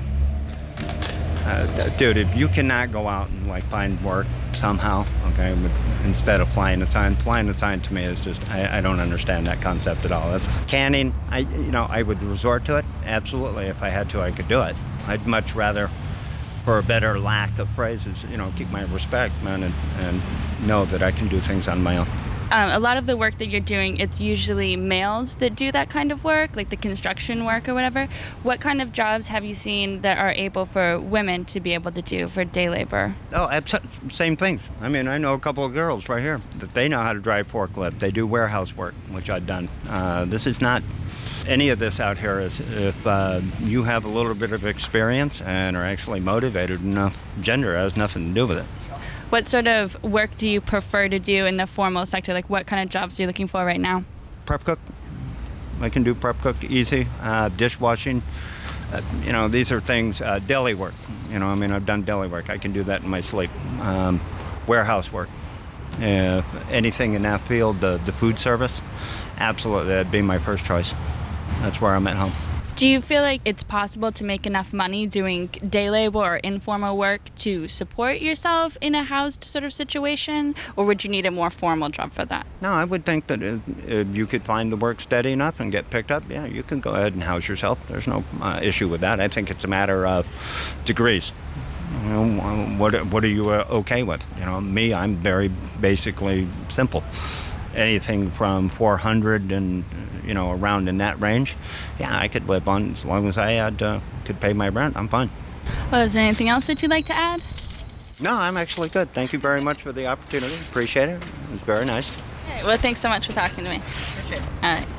Uh, dude, if you cannot go out and like find work somehow, okay, with, instead of flying a sign, flying a sign to me is just I, I don't understand that concept at all. That's canning. I you know I would resort to it absolutely if I had to. I could do it. I'd much rather, for a better lack of phrases, you know, keep my respect, man, and, and know that I can do things on my own. Um, a lot of the work that you're doing, it's usually males that do that kind of work, like the construction work or whatever. What kind of jobs have you seen that are able for women to be able to do for day labor? Oh, abso- same things. I mean, I know a couple of girls right here that they know how to drive forklift. They do warehouse work, which I've done. Uh, this is not any of this out here. Is if uh, you have a little bit of experience and are actually motivated enough, gender has nothing to do with it. What sort of work do you prefer to do in the formal sector? Like, what kind of jobs are you looking for right now? Prep cook. I can do prep cook easy. Uh, dishwashing. Uh, you know, these are things, uh, deli work. You know, I mean, I've done deli work. I can do that in my sleep. Um, warehouse work. Uh, anything in that field, the, the food service, absolutely, that'd be my first choice. That's where I'm at home. Do you feel like it's possible to make enough money doing day labor or informal work to support yourself in a housed sort of situation? Or would you need a more formal job for that? No, I would think that if, if you could find the work steady enough and get picked up, yeah, you can go ahead and house yourself. There's no uh, issue with that. I think it's a matter of degrees. You know, what, what are you uh, okay with? You know, me, I'm very basically simple. Anything from four hundred and, you know, around in that range, yeah, I could live on as long as I had uh, could pay my rent. I'm fine. Well, is there anything else that you'd like to add? No, I'm actually good. Thank you very much for the opportunity. Appreciate it. It was very nice. Okay, well, thanks so much for talking to me. Appreciate it. All right.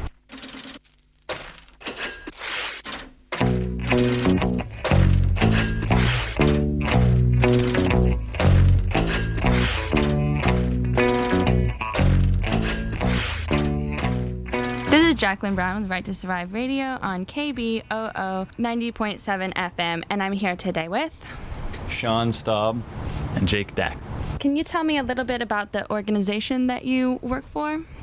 Jacqueline Brown with Right to Survive Radio on K B O O ninety point seven F M, and I'm here today with Sean Staub and Jake Dack. Can you tell me a little bit about the organization that you work for?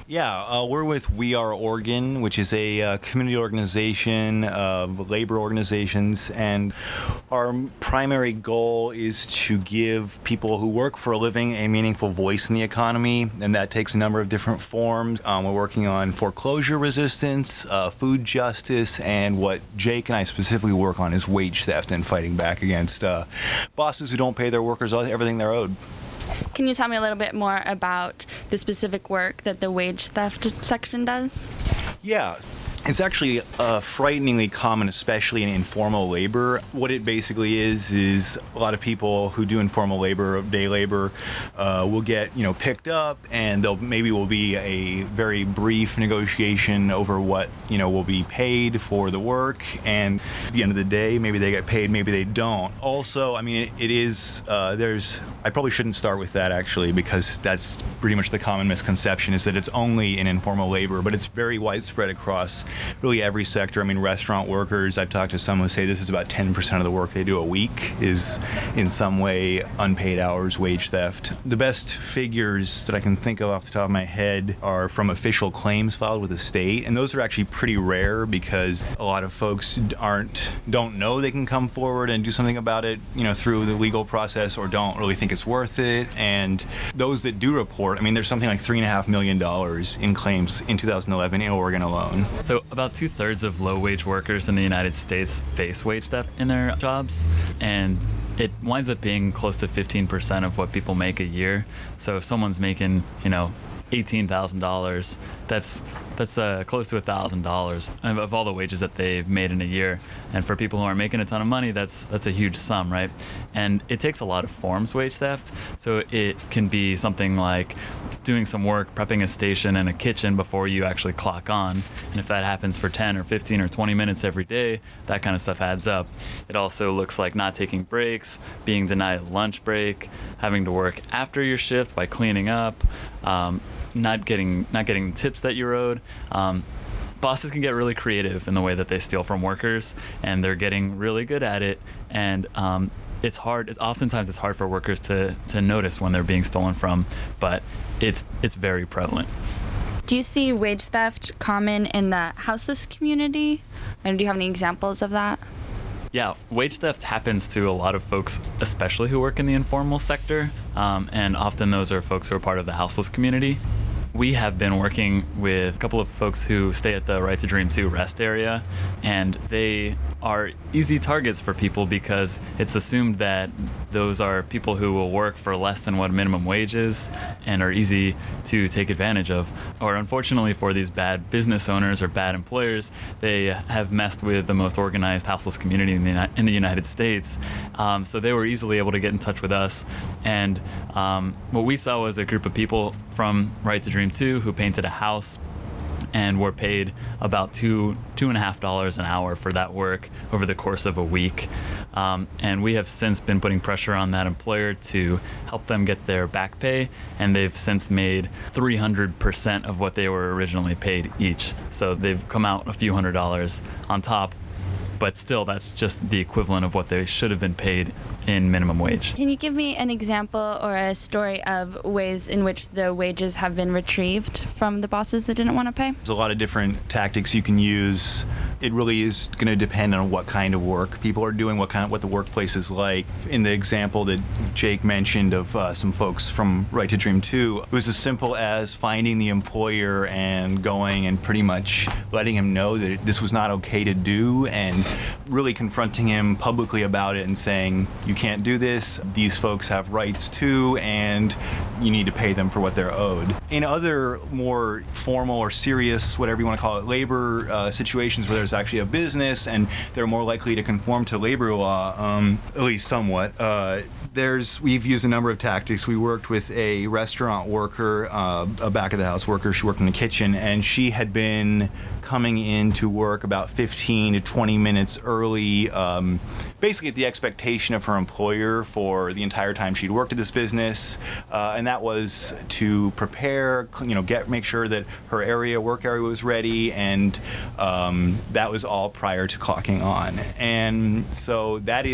Yeah, uh, we're with We Are Oregon, which is a uh, community organization of labor organizations, and our primary goal is to give people who work for a living a meaningful voice in the economy, and that takes a number of different forms. Um, we're working on foreclosure resistance, uh, food justice, and what Jake and I specifically work on is wage theft and fighting back against uh, bosses who don't pay their workers everything they're owed. Can you tell me a little bit more about the specific work that the wage theft section does? Yeah. It's actually uh, frighteningly common, especially in informal labor. What it basically is is a lot of people who do informal labor, day labor, uh, will get you know picked up, and they'll maybe will be a very brief negotiation over what you know will be paid for the work, and at the end of the day, maybe they get paid, maybe they don't. Also, I mean, it, it is uh, there's I probably shouldn't start with that actually, because that's pretty much the common misconception is that it's only in informal labor, but it's very widespread across really every sector. I mean, restaurant workers, I've talked to some who say this is about ten percent of the work they do a week is in some way unpaid hours, wage theft. The best figures that I can think of off the top of my head are from official claims filed with the state, and those are actually pretty rare because a lot of folks aren't don't know they can come forward and do something about it, you know, through the legal process, or don't really think it's worth it. And those that do report, I mean, there's something like three and a half million dollars in claims in two thousand eleven in Oregon alone. So about two-thirds of low-wage workers in the United States face wage theft in their jobs, and it winds up being close to fifteen percent of what people make a year. So if someone's making, you know, eighteen thousand dollars, that's that's uh, close to one thousand dollars of, of all the wages that they've made in a year. And for people who aren't making a ton of money, that's that's a huge sum, right? And it takes a lot of forms, wage theft. So it can be something like doing some work, prepping a station and a kitchen before you actually clock on. And if that happens for ten or fifteen or twenty minutes every day, that kind of stuff adds up. It also looks like not taking breaks, being denied a lunch break, having to work after your shift by cleaning up, um, not getting not getting the tips that you're owed. Um, bosses can get really creative in the way that they steal from workers, and they're getting really good at it. And um, it's hard. It's, oftentimes, it's hard for workers to to notice when they're being stolen from, but it's it's very prevalent. Do you see wage theft common in the houseless community? And do you have any examples of that? Yeah, wage theft happens to a lot of folks, especially who work in the informal sector, um, and often those are folks who are part of the houseless community. We have been working with a couple of folks who stay at the Right to Dream two rest area, and they are easy targets for people because it's assumed that those are people who will work for less than what minimum wage is and are easy to take advantage of. Or unfortunately for these bad business owners or bad employers, they have messed with the most organized houseless community in the, in the United States. Um, so they were easily able to get in touch with us. And um, what we saw was a group of people from Right to Dream two who painted a house and were paid about two two and a half dollars an hour for that work over the course of a week. Um, and we have since been putting pressure on that employer to help them get their back pay, and they've since made three hundred percent of what they were originally paid each. So they've come out a few hundred dollars on top, but still that's just the equivalent of what they should have been paid in minimum wage. Can you give me an example or a story of ways in which the wages have been retrieved from the bosses that didn't want to pay? There's a lot of different tactics you can use. It really is going to depend on what kind of work people are doing, what kind of, what the workplace is like. In the example that Jake mentioned of uh, some folks from Right to Dream two, it was as simple as finding the employer and going and pretty much letting him know that this was not okay to do, and really confronting him publicly about it and saying, you can't do this, these folks have rights too, and you need to pay them for what they're owed. In other more formal or serious, whatever you want to call it, labor uh, situations where there's actually a business and they're more likely to conform to labor law, um, at least somewhat, uh, there's we've used a number of tactics. We worked with a restaurant worker, uh, a back of the house worker. She worked in the kitchen, and she had been coming in to work about fifteen to twenty minutes early, um, basically at the expectation of her employer for the entire time she'd worked at this business, uh, and that was to prepare, you know, get make sure that her area, work area was ready, and um, that was all prior to clocking on. And so that is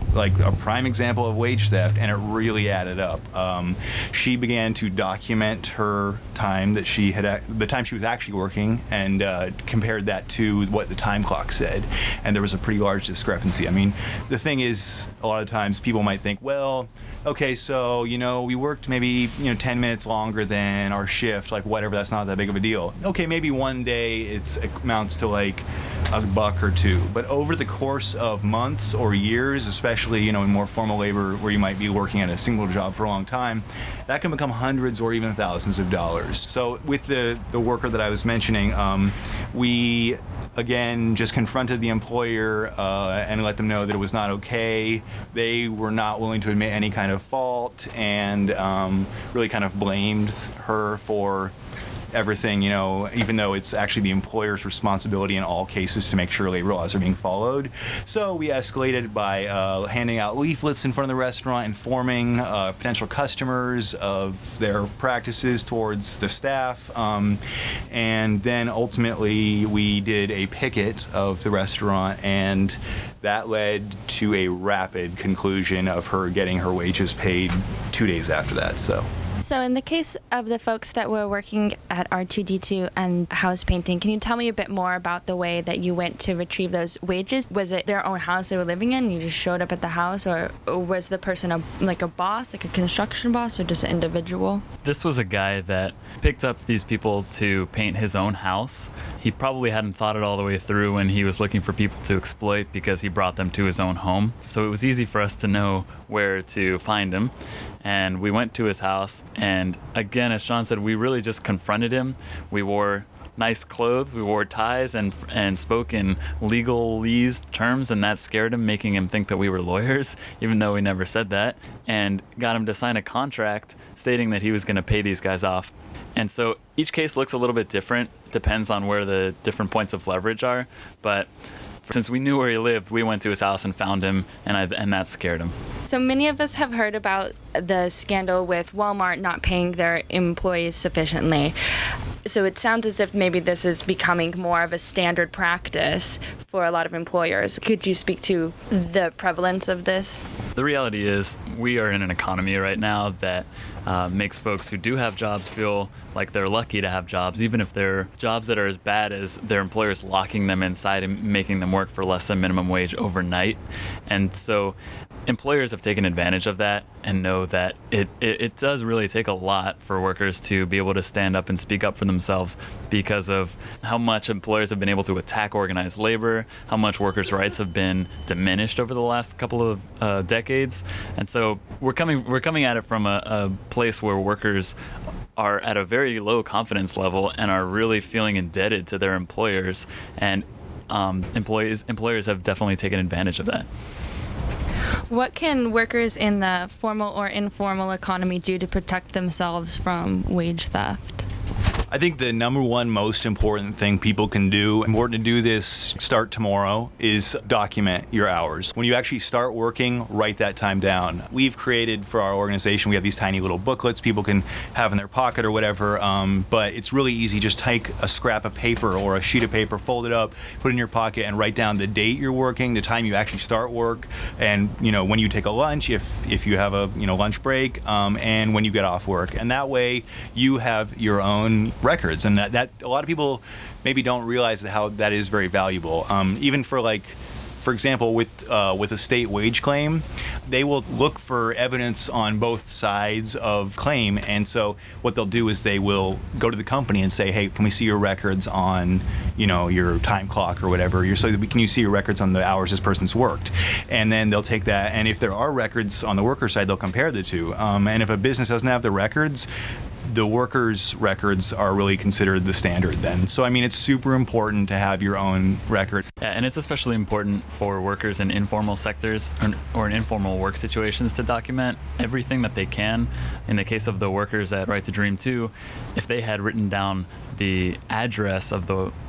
like a prime example of wage theft, and it really added up. Um, she began to document her time that she had, the time she was actually working, and uh, compared that to what the time clock said, and there was a pretty large discrepancy. I mean, the thing is, a lot of times people might think, well, okay, so, you know, we worked maybe, you know, ten minutes longer than our shift, like whatever, that's not that big of a deal. Okay, maybe one day it's, it amounts to like a buck or two, but over the course of months or years, especially, you know, in more formal labor where you might be working at a single job for a long time, that can become hundreds or even thousands of dollars. So with the, the worker that I was mentioning, um, we again just confronted the employer uh, and let them know that it was not okay. They were not willing to admit any kind of fault, and um, really kind of blamed her for everything, you know, even though it's actually the employer's responsibility in all cases to make sure labor laws are being followed. So we escalated by uh, handing out leaflets in front of the restaurant, informing uh, potential customers of their practices towards the staff, um, and then ultimately we did a picket of the restaurant, and that led to a rapid conclusion of her getting her wages paid two days after that. So. So in the case of the folks that were working at R two D two and house painting, can you tell me a bit more about the way that you went to retrieve those wages? Was it their own house they were living in? You just showed up at the house, or was the person a, like a boss, like a construction boss, or just an individual? This was a guy that picked up these people to paint his own house. He probably hadn't thought it all the way through when he was looking for people to exploit, because he brought them to his own home. So it was easy for us to know where to find him. And we went to his house, and again, as Sean said, we really just confronted him. We wore nice clothes, we wore ties, and and spoke in legalese terms, and that scared him, making him think that we were lawyers, even though we never said that, and got him to sign a contract stating that he was going to pay these guys off. And so each case looks a little bit different, depends on where the different points of leverage are, but since we knew where he lived, we went to his house and found him, and I, and that scared him. So many of us have heard about the scandal with Walmart not paying their employees sufficiently. So it sounds as if maybe this is becoming more of a standard practice for a lot of employers. Could you speak to the prevalence of this? The reality is we are in an economy right now that uh, makes folks who do have jobs feel like they're lucky to have jobs, even if they're jobs that are as bad as their employers locking them inside and making them work for less than minimum wage overnight. And so employers have taken advantage of that and know that it, it, it does really take a lot for workers to be able to stand up and speak up for themselves, because of how much employers have been able to attack organized labor, how much workers' rights have been diminished over the last couple of uh, decades. And so we're coming we're coming at it from a, a place where workers are at a very low confidence level and are really feeling indebted to their employers, and um, employees employers have definitely taken advantage of that. What can workers in the formal or informal economy do to protect themselves from wage theft? I think the number one most important thing people can do, important to do this start tomorrow, is document your hours. When you actually start working, write that time down. We've created for our organization, we have these tiny little booklets people can have in their pocket or whatever, um, but it's really easy. Just take a scrap of paper or a sheet of paper, fold it up, put it in your pocket, and write down the date you're working, the time you actually start work, and you know when you take a lunch, if if you have a you know lunch break, um, and when you get off work. And that way you have your own records, and that, that a lot of people maybe don't realize how that is very valuable. Um, even for like, for example, with uh, with a state wage claim, they will look for evidence on both sides of claim, and so what they'll do is they will go to the company and say, "Hey, can we see your records on, you know, your time clock or whatever? You're so that we can you see your records on the hours this person's worked?" And then they'll take that, and if there are records on the worker side, they'll compare the two. Um, and if a business doesn't have the records, the workers' records are really considered the standard then. So, I mean, it's super important to have your own record. Yeah, and it's especially important for workers in informal sectors or, or in informal work situations to document everything that they can. In the case of the workers at Right to Dream two, if they had written down the address of the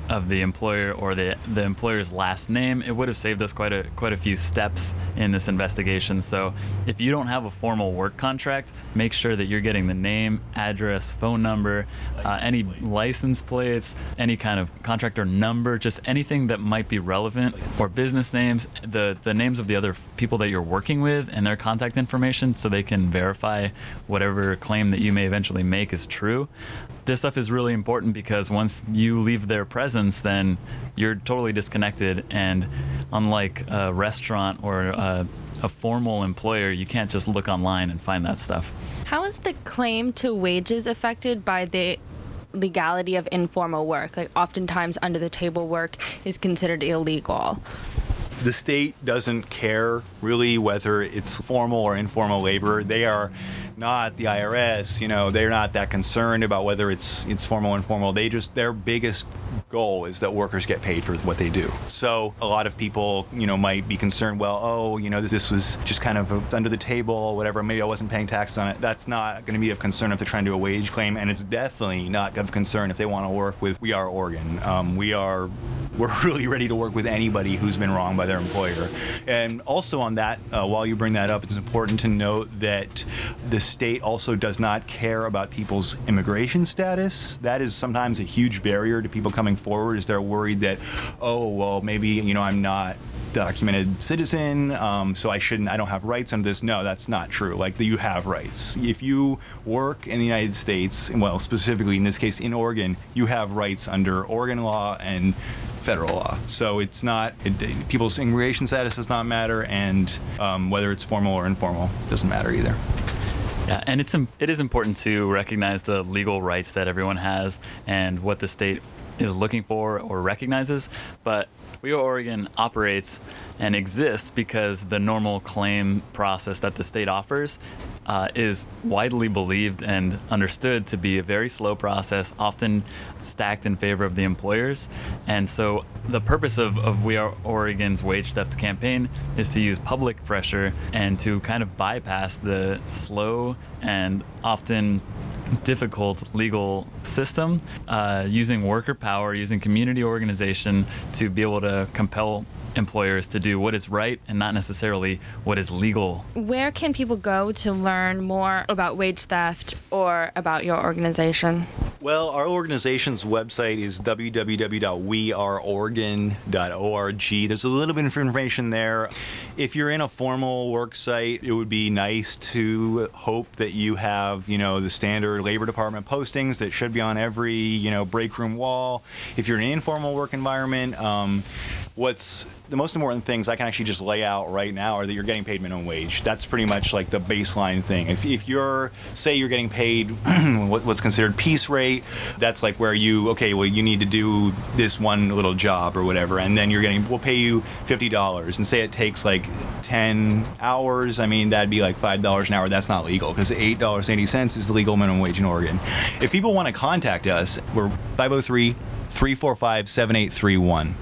of the employer or the the employer's last name, it would have saved us quite a quite a few steps in this investigation. So if you don't have a formal work contract, make sure that you're getting the name, address, phone number, uh, any license plates, any kind of contractor number, just anything that might be relevant, or business names, the the names of the other f- people that you're working with and their contact information, so they can verify whatever claim that you may eventually make is true. This stuff is really important because once you leave their presence, then you're totally disconnected. And unlike a restaurant or a, a formal employer, you can't just look online and find that stuff. How is the claim to wages affected by the legality of informal work? Like, oftentimes under the table work is considered illegal. The state doesn't care really whether it's formal or informal labor. They are not the I R S, you know, they're not that concerned about whether it's it's formal or informal. They just, their biggest goal is that workers get paid for what they do. So a lot of people, you know, might be concerned, well, oh, you know, this, this was just kind of under the table, whatever, maybe I wasn't paying taxes on it. That's not going to be of concern if they're trying to do a wage claim, and it's definitely not of concern if they want to work with We Are Oregon. Um, we are, we're really ready to work with anybody who's been wronged by their employer. And also on that, uh, while you bring that up, it's important to note that the state also does not care about people's immigration status. That is sometimes a huge barrier to people coming forward, is they're worried that, oh, well, maybe, you know, I'm not documented citizen, um, so I shouldn't, I don't have rights under this. No, that's not true. Like, you have rights. If you work in the United States, well, specifically in this case in Oregon, you have rights under Oregon law and federal law. So it's not, it, people's immigration status does not matter, and um, whether it's formal or informal doesn't matter either. Yeah, and it's it is important to recognize the legal rights that everyone has and what the state is looking for or recognizes. But We Are Oregon operates and exists because the normal claim process that the state offers uh, is widely believed and understood to be a very slow process, often stacked in favor of the employers. And so the purpose of, of We Are Oregon's wage theft campaign is to use public pressure and to kind of bypass the slow and often difficult legal system, uh, using worker power, using community organization to be able to compel employers to do what is right and not necessarily what is legal. Where can people go to learn more about wage theft or about your organization? Well, our organization's website is w w w dot we are oregon dot org. There's a little bit of information there. If you're in a formal work site, it would be nice to hope that you have, you know, the standard Labor Department postings that should be on every, you know, break room wall. If you're in an informal work environment, um, what's the most important things I can actually just lay out right now are that you're getting paid minimum wage. That's pretty much like the baseline thing. If, if you're, say you're getting paid what, what's considered piece rate, that's like where you, okay, well, you need to do this one little job or whatever, and then you're getting, we'll pay you fifty dollars, and say it takes like ten hours, I mean, that'd be like five dollars an hour. That's not legal, because eight dollars and eighty cents is the legal minimum wage in Oregon. If people want to contact us, we're five oh three, three four five, seven eight three one.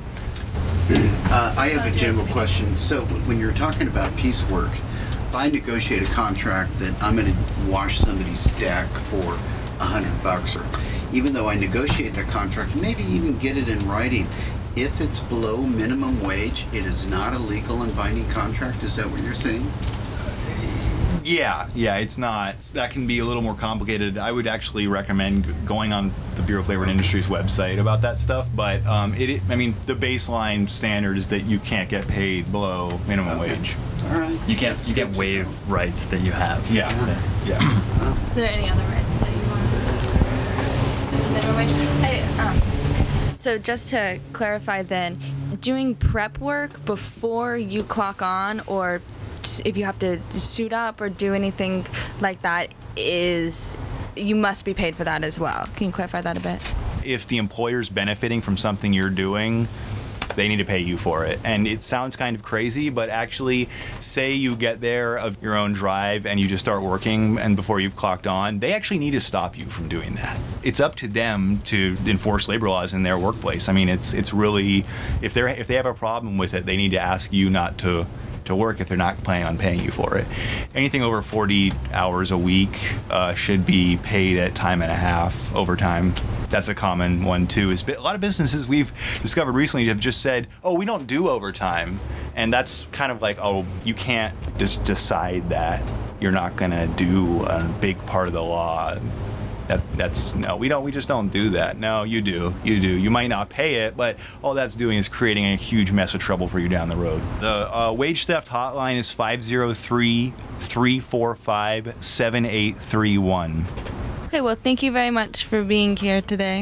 Uh, I have a general question. So when you're talking about piecework, if I negotiate a contract that I'm going to wash somebody's deck for a hundred bucks, or even though I negotiate that contract, maybe even get it in writing, if it's below minimum wage, it is not a legal and binding contract. Is that what you're saying? Yeah, yeah, it's not. That can be a little more complicated. I would actually recommend going on the Bureau of Labor and Industry's website about that stuff. But um, it, I mean, the baseline standard is that you can't get paid below minimum okay. wage. All right. You can't you can't waive rights that you have. Yeah, yeah. yeah. Is there any other rights that you want? Minimum wage. Hey, um, so just to clarify, then, doing prep work before you clock on, or if you have to suit up or do anything like that, is you must be paid for that as well. Can you clarify that a bit? If the employer's benefiting from something you're doing, they need to pay you for it. And it sounds kind of crazy, but actually, say you get there of your own drive and you just start working, and before you've clocked on, they actually need to stop you from doing that. It's up to them to enforce labor laws in their workplace. I mean, it's it's really, if they're if they have a problem with it, they need to ask you not to to work if they're not planning on paying you for it. Anything over forty hours a week uh, should be paid at time and a half overtime. That's a common one too. Is a lot of businesses we've discovered recently have just said, "Oh, we don't do overtime," and that's kind of like, "Oh, you can't just decide that you're not going to do a big part of the law." That that's no, we don't. We just don't do that. No, you do. You do. You might not pay it, but all that's doing is creating a huge mess of trouble for you down the road. The uh, wage theft hotline is five oh three, three four five, seven eight three one. Okay, well, thank you very much for being here today.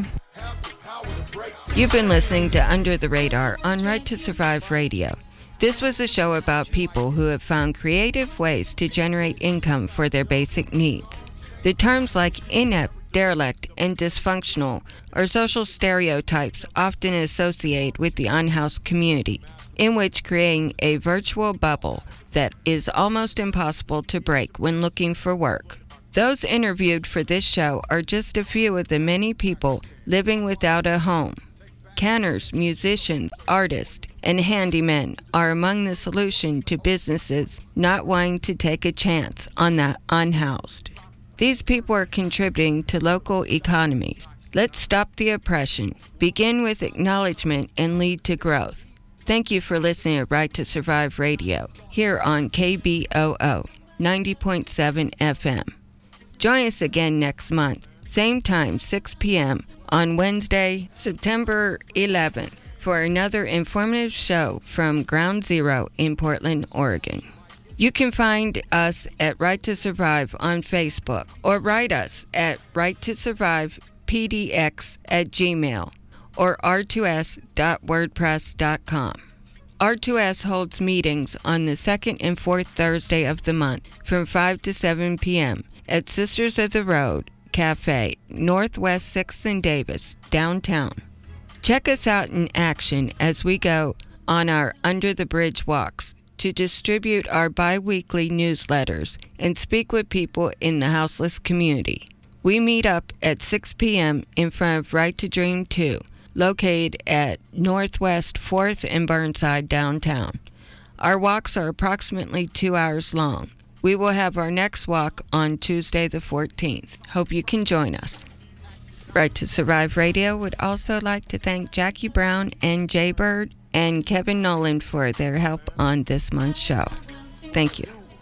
You've been listening to Under the Radar on Right to Survive Radio. This was a show about people who have found creative ways to generate income for their basic needs. The terms like inept, derelict, and dysfunctional are social stereotypes often associated with the unhoused community, in which creating a virtual bubble that is almost impossible to break when looking for work. Those interviewed for this show are just a few of the many people living without a home. Canners, musicians, artists, and handymen are among the solution to businesses not wanting to take a chance on the unhoused. These people are contributing to local economies. Let's stop the oppression, begin with acknowledgement, and lead to growth. Thank you for listening to Right to Survive Radio here on K B O O ninety point seven F M. Join us again next month, same time, six p.m. on Wednesday, September eleventh, for another informative show from Ground Zero in Portland, Oregon. You can find us at Right to Survive on Facebook or write us at right to survive p d x at gmail or r two s dot wordpress dot com. R two S holds meetings on the second and fourth Thursday of the month from five to seven p.m. at Sisters of the Road Cafe, Northwest sixth and Davis, downtown. Check us out in action as we go on our Under the Bridge walks to distribute our bi-weekly newsletters and speak with people in the houseless community. We meet up at six p.m. in front of Right to Dream two, located at Northwest fourth and Burnside downtown. Our walks are approximately two hours long. We will have our next walk on Tuesday the fourteenth. Hope you can join us. Right to Survive Radio would also like to thank Jackie Brown and Jay Bird and Kevin Nolan for their help on this month's show. Thank you.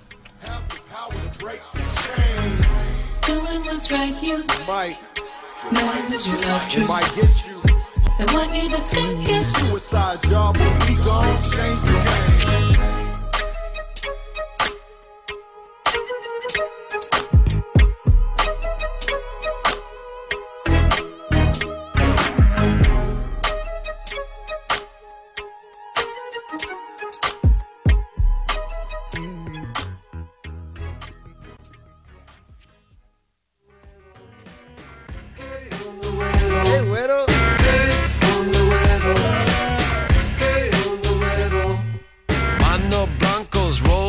Doing what's right, you might, man, that you love truth. might get you. They want you to think it's Suicide job, but we gon' change the game. Mando Blancos roll